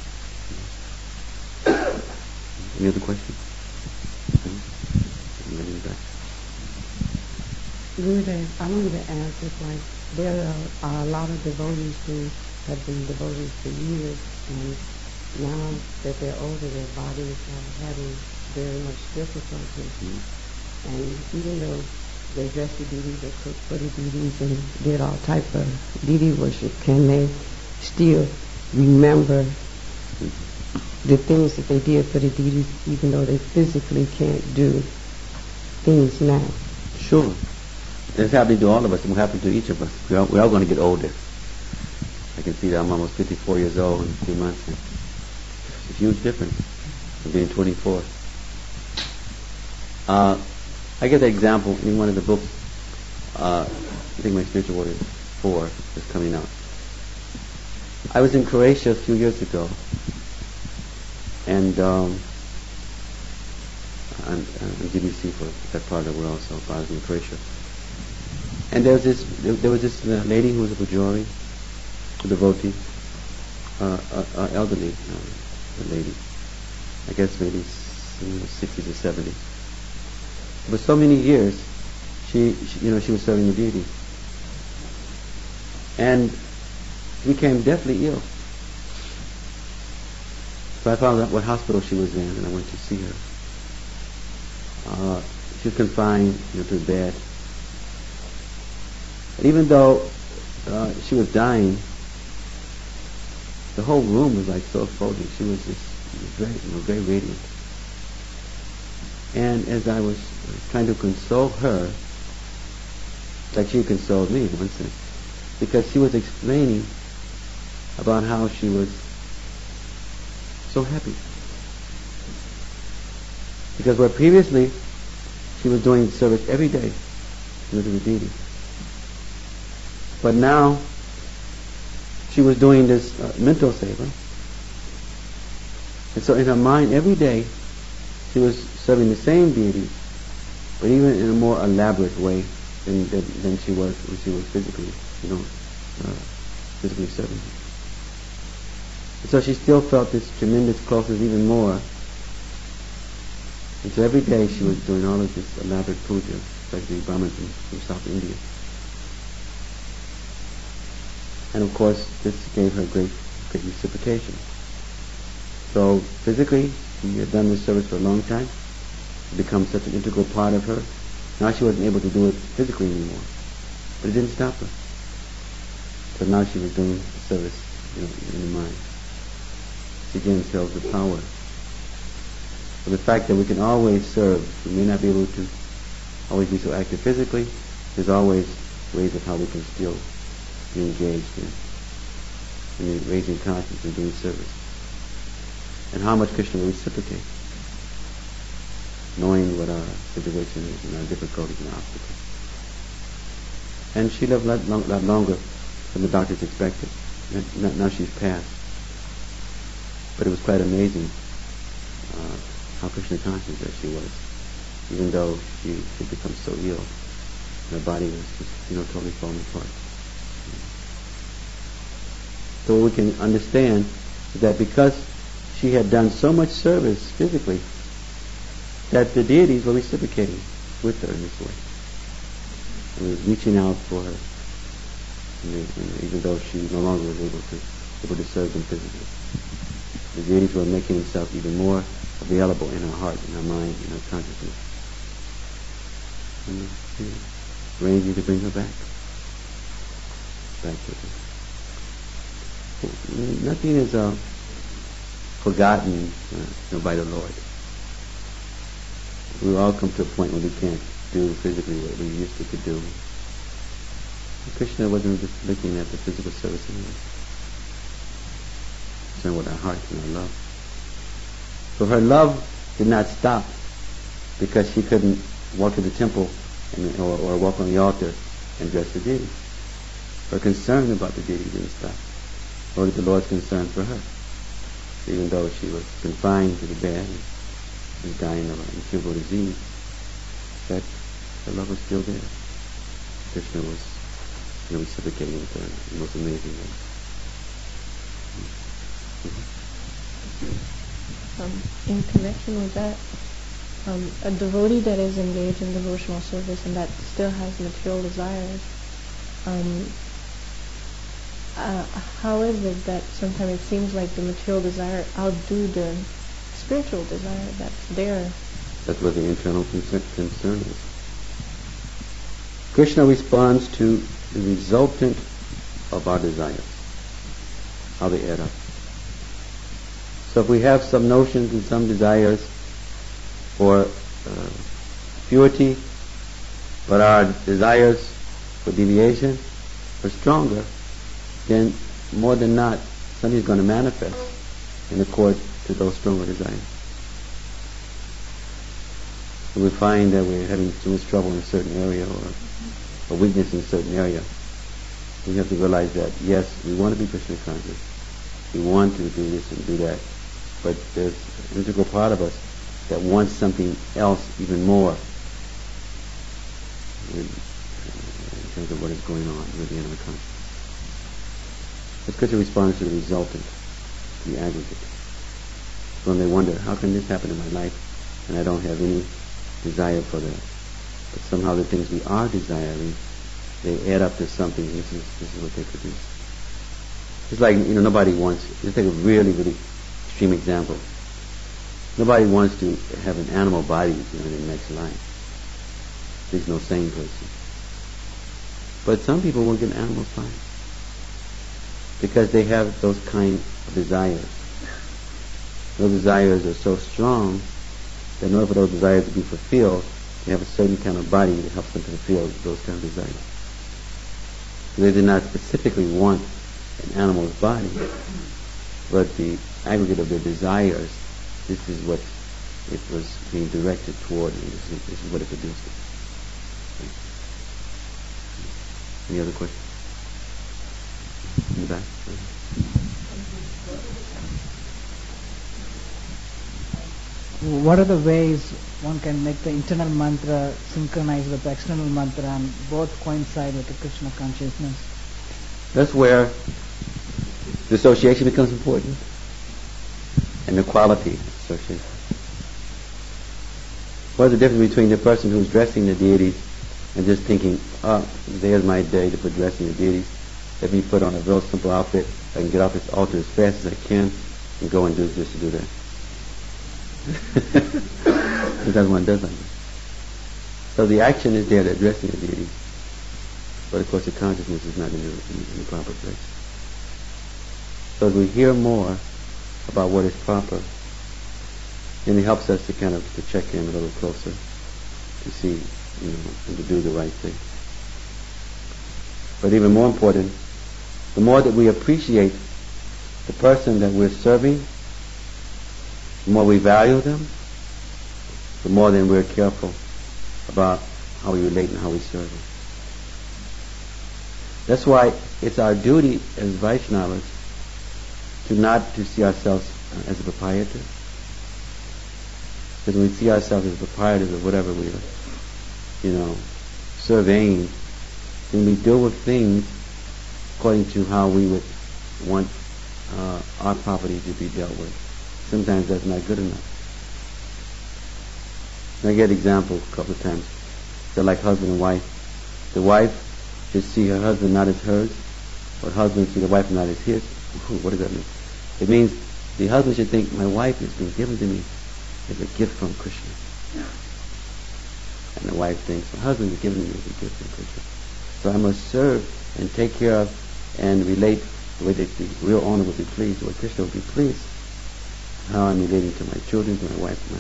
Any other questions? Gurudev, I wanted to ask if, there are a lot of devotees who have been devotees for years, and now that they're older, their bodies are having very much difficulty. Mm-hmm. And even though they dressed the deities, they cooked for the deities, and did all type of deity worship, can they still remember the things that they did for the deities, even though they physically can't do things now? Sure. It's happening to all of us. It will happen to each of us. We're all going to get older. I can see that I'm almost 54 years old in a few months. It's a huge difference from being 24. I get that example in one of the books. I think my spiritual warrior 4 is coming out. I was in Croatia a few years ago, and on GBC for that part of the world, so I was in Croatia. And there was this lady who was a Pujari, a devotee, elderly lady, I guess maybe 60s or 70s. For so many years, she was serving the deity, and became deathly ill. So I found out what hospital she was in, and I went to see her. She was confined to the bed. And even though she was dying, the whole room was like so effulgent. She was just very radiant. And as I was trying to console her, like she consoled me in one sense, because she was explaining about how she was so happy. Because where previously she was doing service every day to the deity, but now she was doing this mental seva. And so in her mind every day she was serving the same deity, but even in a more elaborate way than she was when she was physically serving. And so she still felt this tremendous closeness even more. And so every day she was doing all of this elaborate puja, especially Brahmins from South India. And of course, this gave her great reciprocation. So physically, she had done this service for a long time. It became such an integral part of her. Now she wasn't able to do it physically anymore, but it didn't stop her. So now she was doing the service, in the mind. This again tells the power of the fact that we can always serve. We may not be able to always be so active physically. There's always ways of how we can still be engaged in raising consciousness and doing service. And how much Krishna will reciprocate, knowing what our situation is and our difficulties and obstacles. And she lived a lot longer than the doctors expected. Now she's passed. But it was quite amazing how Krishna conscious that she was, even though she had become so ill. Her body was just, totally falling apart. So what we can understand is that because she had done so much service physically, that the deities were reciprocating with her in this way. And was reaching out for her, even though she no longer was able to serve them physically. The deities were making themselves even more available in her heart, in her mind, in her consciousness. And arranging to bring her back to them. Nothing is forgotten by the Lord. We all come to a point when we can't do physically what we used to could do. Krishna wasn't just looking at the physical service anymore. Concerned with our hearts and our love. So her love did not stop because she couldn't walk to the temple or walk on the altar and dress the deity. Her concern about the deity didn't stop. Nor did the Lord's concern for her. Even though she was confined to the bed and was dying of an incurable disease, that her love was still there. Krishna was reciprocating with her in the most amazing way. In connection with that, a devotee that is engaged in devotional service and that still has material desires, how is it that sometimes it seems like the material desire outdo the spiritual desire that's there? That's what the internal concern is. Krishna responds to the resultant of our desires, how they add up. So if we have some notions and some desires for purity, but our desires for deviation are stronger, then more than not, something's going to manifest in accord to those stronger desires. So we find that we're having too much trouble in a certain area or weakness in a certain area. We have to realize that, yes, we want to be Krishna conscious. We want to do this and do that. But there's an integral part of us that wants something else even more in terms of what is going on with the inner consciousness. It's Krishna responds to the resultant, the aggregate. When they wonder, how can this happen in my life and I don't have any desire for that? But somehow the things we are desiring, they add up to something. This is what they produce. It's like, nobody wants, let's take a really, really extreme example. Nobody wants to have an animal body in the next life. There's no sane person. But some people will get an animal body because they have those kind of desires. Those desires are so strong that in order for those desires to be fulfilled, they have a certain kind of body that helps them to fulfill those kind of desires. So they did not specifically want an animal's body, but the aggregate of their desires, this is what it was being directed toward, and this is what it produced. Any other questions? In the back? What are the ways one can make the internal mantra synchronize with the external mantra and both coincide with the Krishna consciousness? That's where the association becomes important, and the quality of association. What is the difference between the person who's dressing the deities and just thinking, there's my day to put dressing the deities. Let me put on a real simple outfit. I can get off this altar as fast as I can and go and do this to do that. Sometimes one does like that. So the action is there, the addressing the deities. But of course the consciousness is not in the proper place. So as we hear more about what is proper, then it helps us to kind of to check in a little closer to see, and to do the right thing. But even more important, the more that we appreciate the person that we're serving, the more we value them, the more then we're careful about how we relate and how we serve them. That's why it's our duty as Vaishnavas to not to see ourselves as a proprietor. Because when we see ourselves as proprietors of whatever we are, surveying, then we deal with things according to how we would want our property to be dealt with. Sometimes that's not good enough. And I get examples a couple of times. They're like husband and wife. The wife should see her husband not as hers, or the husband see the wife not as his. What does that mean? It means the husband should think, my wife has been given to me as a gift from Krishna. And the wife thinks, my husband is given to me as a gift from Krishna. So I must serve and take care of and relate the way that the real owner would be pleased, the way Krishna would be pleased. How I'm relating to my children, to my wife, to my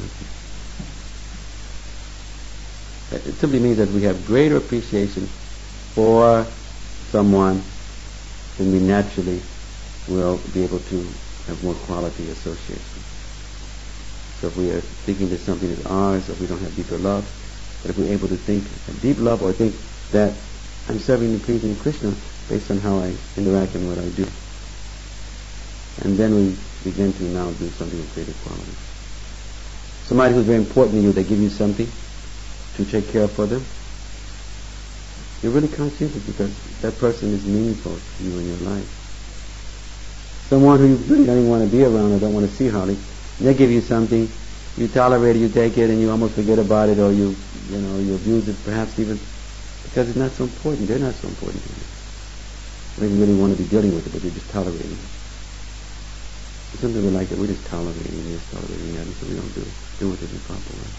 husband. It simply means that we have greater appreciation for someone, then we naturally will be able to have more quality association. So if we are thinking that something is ours, if we don't have deeper love, but if we're able to think of deep love or think that I'm serving and pleasing Krishna based on how I interact and what I do, and then we begin to now do something of greater quality. Somebody who's very important to you, they give you something to take care of for them. You're really conscientious because that person is meaningful to you in your life. Someone who you really don't even want to be around or don't want to see hardly, they give you something, you tolerate it, you take it, and you almost forget about it, or you abuse it, perhaps even because it's not so important. They're not so important to you. You don't even really want to be dealing with it, but you're just tolerating it. Some people like that. We're just tolerating this, tolerating that, and so we don't do it in the proper way.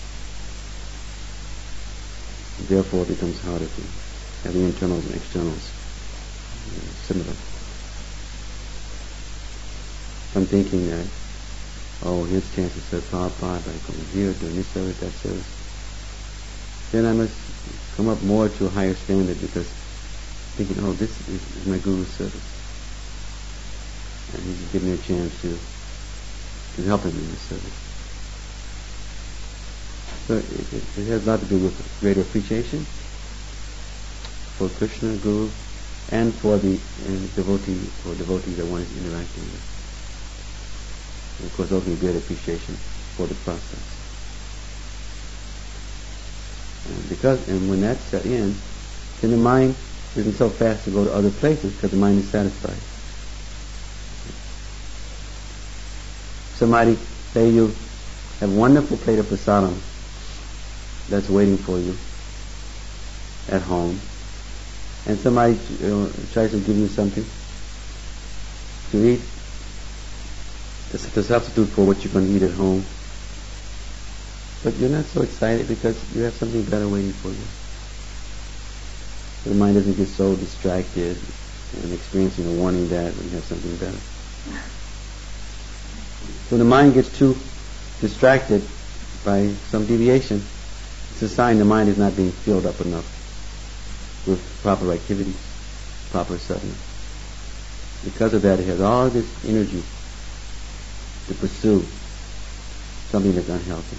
Therefore, it becomes harder to have the internals and externals similar. I'm thinking that, here's a chance to serve Prabhupada by going here, doing this service, that service. Then I must come up more to a higher standard because thinking, this is my Guru's service. And he's giving me a chance to help him in this service. So it has a lot to do with greater appreciation for Krishna, Guru, and for the devotees that one is interacting with. And of course, ultimately great appreciation for the process. And when that's set in, then the mind isn't so fast to go to other places because the mind is satisfied. Somebody, say you have a wonderful plate of prasadam that's waiting for you at home, and somebody tries to give you something to eat, to substitute for what you're going to eat at home. But you're not so excited because you have something better waiting for you. So the mind doesn't get so distracted and experiencing or wanting that when you have something better. So when the mind gets too distracted by some deviation, it's a sign the mind is not being filled up enough with proper activities, proper sadhana. Because of that, it has all this energy to pursue something that's unhealthy.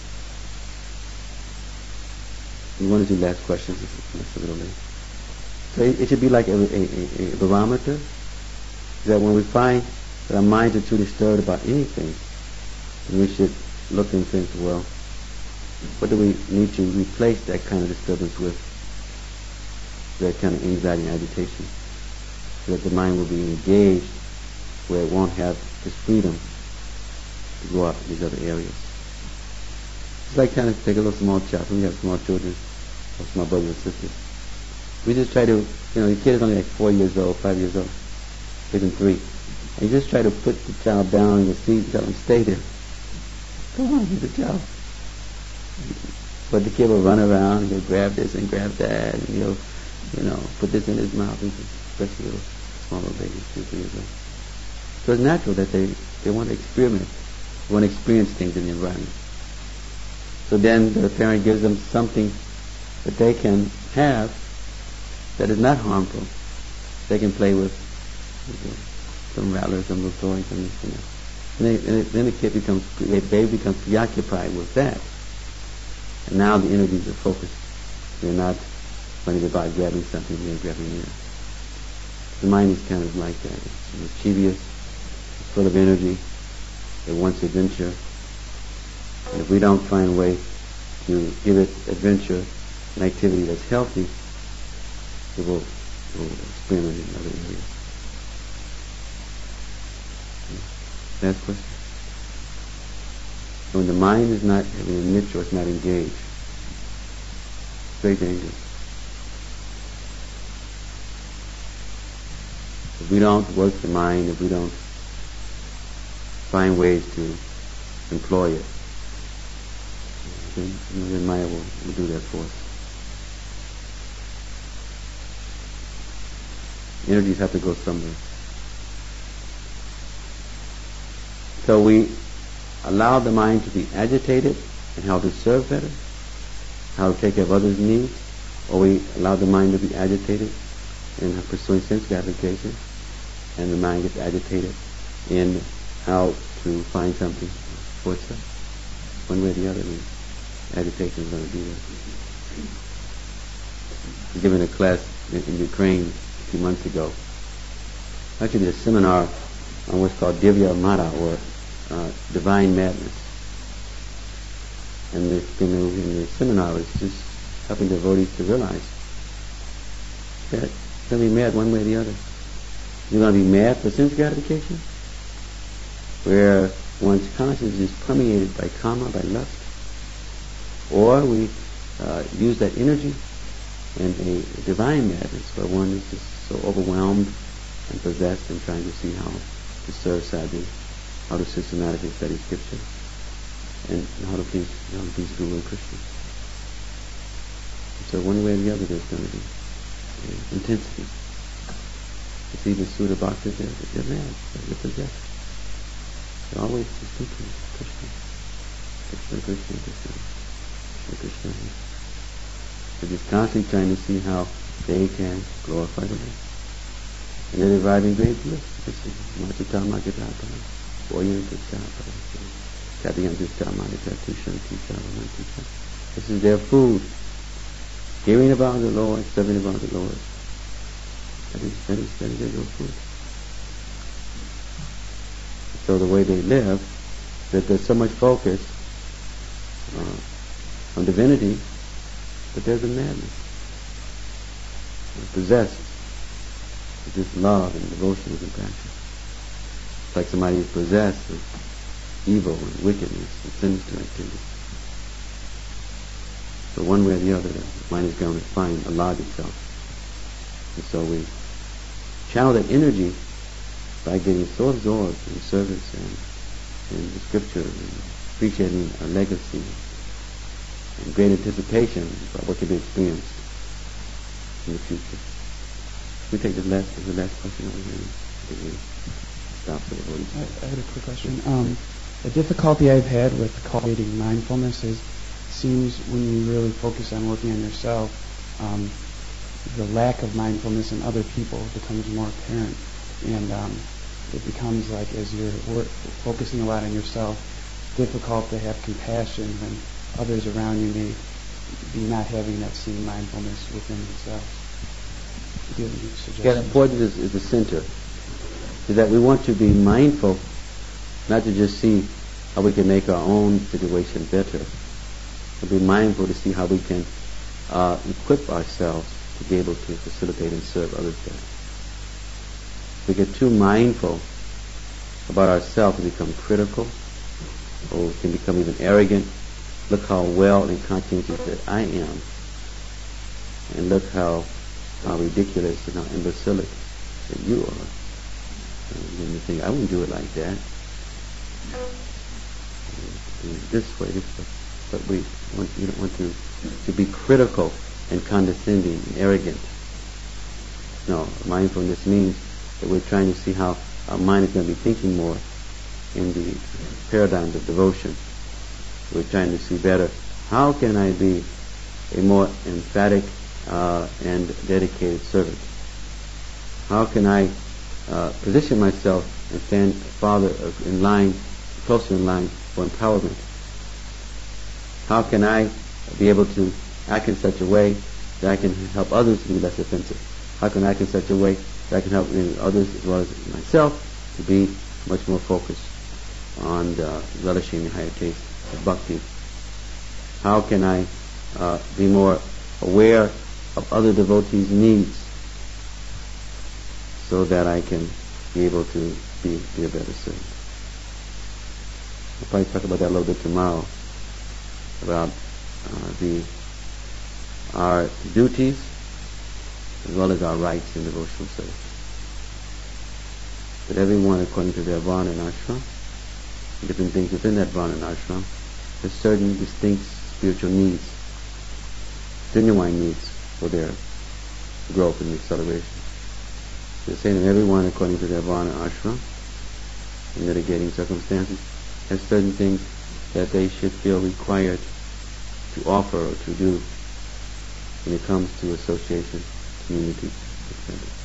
You want to do last questions? That's a little late. So it should be like a barometer, that when we find that our minds are too disturbed about anything, then we should look and think, well, what do we need to replace that kind of disturbance with? That kind of anxiety and agitation, so that the mind will be engaged where it won't have this freedom to go out in these other areas. It's like kind of take a little small child. When we have small children, or small brothers and sisters, we just try to, the kid is only like 4 years old, 5 years old, even 3, and you just try to put the child down in the seat and tell him, stay there. Come on, he's a child. But the kid will run around and he'll grab this and grab that, and he'll, put this in his mouth, especially little small little babies, 2, 3 years old. So it's natural that they want to experiment, they want to experience things in the environment. So then the parent gives them something that they can have that is not harmful. They can play with some rattlers, some little toys, some this and that. And then the baby becomes preoccupied with that. And now the energies are focused. They're not running about grabbing something here, grabbing there. The mind is kind of like that. It's mischievous, it's full of energy, it wants adventure. And if we don't find a way to give it adventure and activity that's healthy, it will experiment in other areas. Last question? So when the mind is not having a niche or it's not engaged, it's very dangerous. If we don't work the mind, if we don't find ways to employ it, then Maya will do that for us. Energies have to go somewhere. So we allow the mind to be agitated and how to serve better, how to take care of others' needs, or we allow the mind to be agitated in pursuing sense gratification, and the mind gets agitated in how to find something for itself. One way or the other, agitation is going to be there. I was giving a class in Ukraine a few months ago. Actually, did a seminar on what's called Divya Mata, or divine madness. And in the seminar was just helping devotees to realize that you're going to be mad one way or the other. You're going to be mad for sense gratification, where one's conscience is permeated by karma, by lust, or we use that energy in a divine madness, where one is just so overwhelmed and possessed and trying to see how to serve sadhu, how to systematically study scripture, and how to please Guru and Krishna. So one way or the other, there's going to be intensity. It's even Sudha Bhakti, they're mad, they're possessed. They're always just thinking Krishna, Krishna, Krishna, Krishna, Krishna, Krishna. They're just constantly trying to see how they can glorify the Lord. And they're deriving great bliss. This is Machita Makitapa, Boyan Tichapa, Katiyam Tichapa, Tushan Tichapa. This is their food. Hearing about the Lord, serving about the Lord. That is their real food. So the way they live, that there's so much focus on divinity, but there's a madness. They're possessed with this love and devotion and compassion. It's like somebody who's possessed with evil and wickedness and sinister activity. So one way or the other, the mind is going to find a lodge itself. And so we channel that energy by getting so absorbed in service and in the scripture and appreciating our legacy and great anticipation about what can be experienced in the future. We take the last question over here. I think we stop for the voting. I had a quick question. The difficulty I've had with cultivating mindfulness is, seems when you really focus on working on yourself, the lack of mindfulness in other people becomes more apparent, and it becomes like, as you're focusing a lot on yourself, difficult to have compassion when others around you may be not having that same mindfulness within themselves. Do you have any suggestions? Yeah, important is the center. Is that we want to be mindful, not to just see how we can make our own situation better, but be mindful to see how we can equip ourselves to be able to facilitate and serve others better. If we get too mindful about ourselves, we become critical, or we can become even arrogant. Look how well and conscientious that I am, and look how ridiculous and how imbecilic that you are. And you think, I wouldn't do it like that. Do it this way. But you don't want to be critical and condescending and arrogant. No, mindfulness means that we're trying to see how our mind is going to be thinking more in the paradigms of devotion. We're trying to see better, how can I be a more emphatic and dedicated servant? How can I position myself and stand farther in line, closer in line for empowerment? How can I be able to act in such a way that I can help others to be less offensive? How can I act in such a way that I can help others as well as myself to be much more focused on relishing the higher taste of bhakti? How can I be more aware of other devotees' needs so that I can be able to be a better servant? I'll probably talk about that a little bit tomorrow, about our duties as well as our rights in devotional service. But everyone, according to their varna and ashram, different things within that varna and ashram, has certain distinct spiritual needs, genuine needs for their growth and acceleration. They're saying that everyone, according to their varna and ashram, in mitigating circumstances, has certain things that they should feel required to offer or to do when it comes to association, community, etc.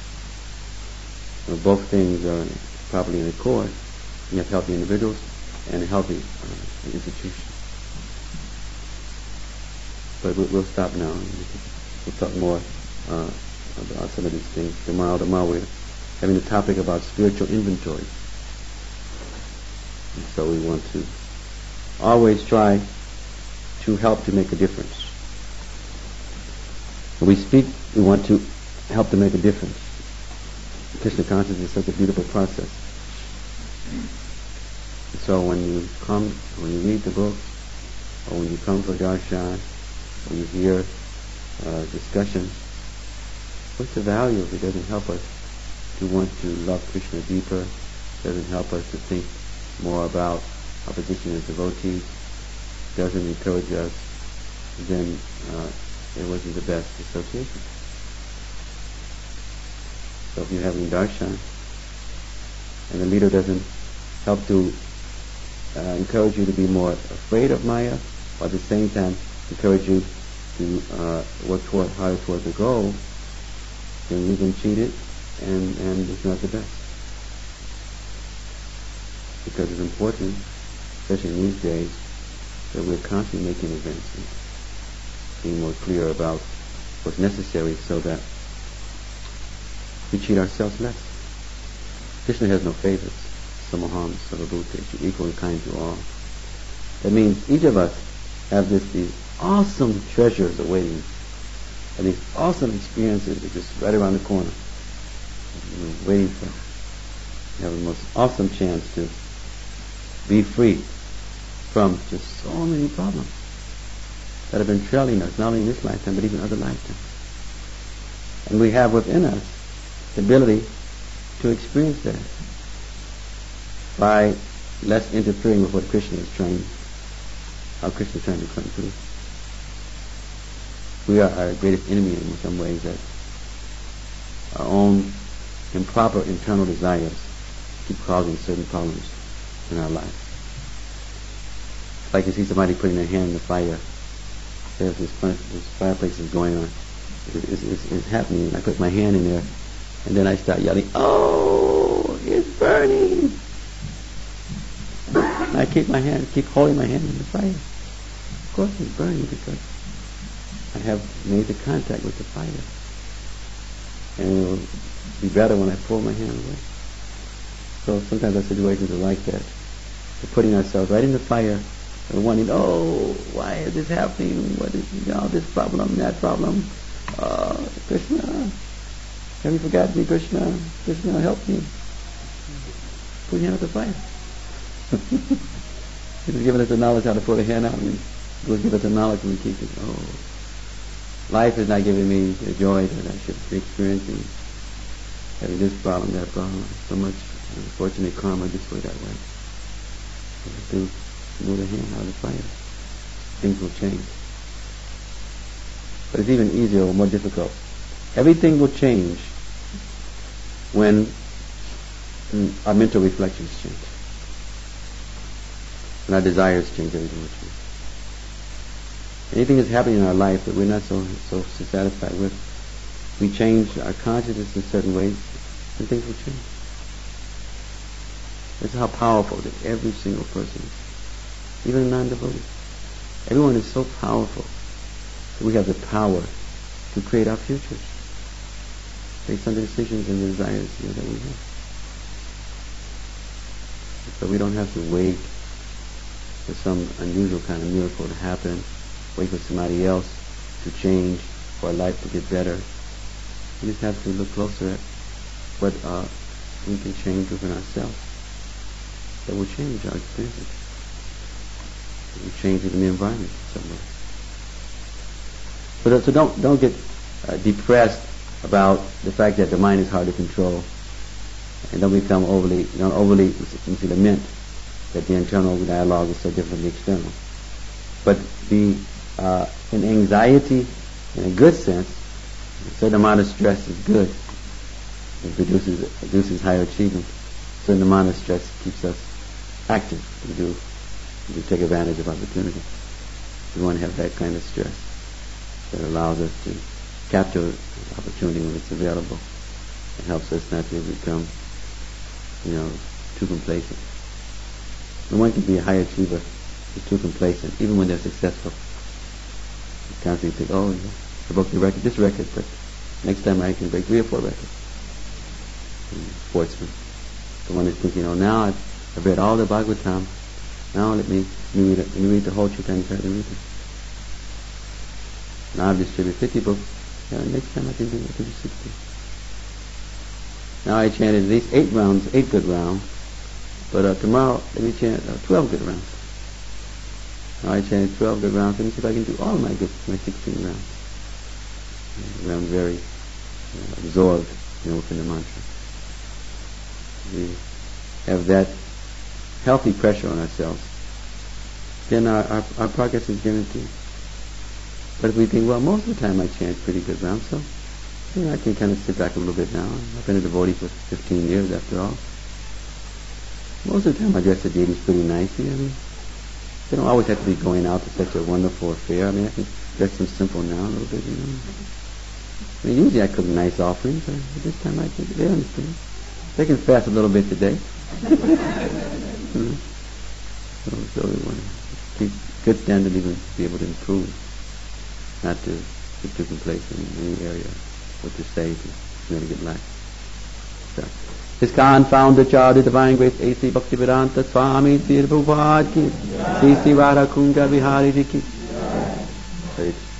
both things are properly in accord. You have healthy individuals and a healthy institution. But we'll stop now. We'll talk more about some of these things tomorrow. Tomorrow we're having a topic about spiritual inventory. And so we want to always try to help to make a difference. When we speak, we want to help to make a difference. Krishna consciousness is such a beautiful process. And so when you read the book, or when you come for darshan, or you hear discussion, what's the value if it doesn't help us to want to love Krishna deeper, doesn't help us to think more about our position as devotees, doesn't encourage us, then it wasn't the best association. So if you're having darshan, and the leader doesn't help to encourage you to be more afraid of Maya, or at the same time encourage you to work harder toward the goal, then you've been cheated, and it's not the best. Because it's important, especially in these days, that we're constantly making advances, being more clear about what's necessary so that we cheat ourselves less. Krishna has no favorites. Samaham sarvabhuteshu, equal and kind to all. That means each of us have these awesome treasures awaiting, and these awesome experiences are just right around the corner, waiting for us. We have the most awesome chance to be free from just so many problems that have been trailing us, not only in this lifetime, but even other lifetimes. And we have within us the ability to experience that by less interfering with what Krishna is trying, how Krishna is trying to come through. We are our greatest enemy in some ways, that our own improper internal desires keep causing certain problems in our lives. It's like you see somebody putting their hand in the fire. There's this fireplace is going on. It's happening. And I put my hand in there, and then I start yelling, "Oh, it's burning!" And I keep holding my hand in the fire. Of course it's burning because I have made the contact with the fire. And it will be better when I pull my hand away. So sometimes our situations are like that. We're putting ourselves right in the fire and wondering, "Oh, why is this happening? What is this problem, that problem? Krishna, have you forgotten me, Krishna? Krishna, help me." Put your hand out the fire. He's given us the knowledge how to put a hand out, and He will give us the knowledge and we keep it. Oh, life is not giving me the joy that I should be experiencing. Having this problem, that problem, so much unfortunate karma this way, that way. But to move the hand out of the fire, things will change. But it's even easier or more difficult. Everything will change when our mental reflections change. When our desires change, everything will change. Anything that's happening in our life that we're not so satisfied with, we change our consciousness in certain ways, and things will change. That's how powerful that every single person is, even a non-devotee. Everyone is so powerful that we have the power to create our futures based on the decisions and the desires that we have. So we don't have to wait for some unusual kind of miracle to happen, wait for somebody else to change, for our life to get better. We just have to look closer at what we can change within ourselves that will change our experiences. It will change even the environment in some way. So don't get depressed about the fact that the mind is hard to control, and don't overly lament that the internal dialogue is so different from the external. But be in anxiety, in a good sense. A certain amount of stress is good. It produces higher achievement. A certain amount of stress keeps us active to take advantage of opportunity. We want to have that kind of stress that allows us to capture opportunity when it's available It helps us not to become, too complacent. No one can be a high achiever who's too complacent, even when they're successful. You constantly think, I broke this record, but next time I can break 3 or 4 records. Sportsman. The one is thinking, now I've read all the Bhagavatam. Now let me read the whole Chaitanya Charitamrita. Now I've distributed 50 books. Next time I can do 60. Now I chanted at least 8 good rounds. But tomorrow let me chant 12 good rounds. Now I chanted 12 good rounds. Let me see if I can do all my 16 rounds. I'm very absorbed, within the mantra. We have that healthy pressure on ourselves. Then our progress is guaranteed. But if we think, most of the time I chant pretty good rounds, so I can kind of sit back a little bit now. I've been a devotee for 15 years after all. Most of the time I dress the deities pretty nicely. They don't always have to be going out to such a wonderful affair. I can dress them simple now a little bit, usually I cook nice offerings, but this time I think they understand. They can fast a little bit today. So we want to keep good standard, even be able to improve, not to get too complacent in any area. What to say to never get lax. So, this confounded child of divine grace, A.C. Bhaktivedanta Swami Sri Prabhupada ki, Sri Radha Kunja Vihari ji ki.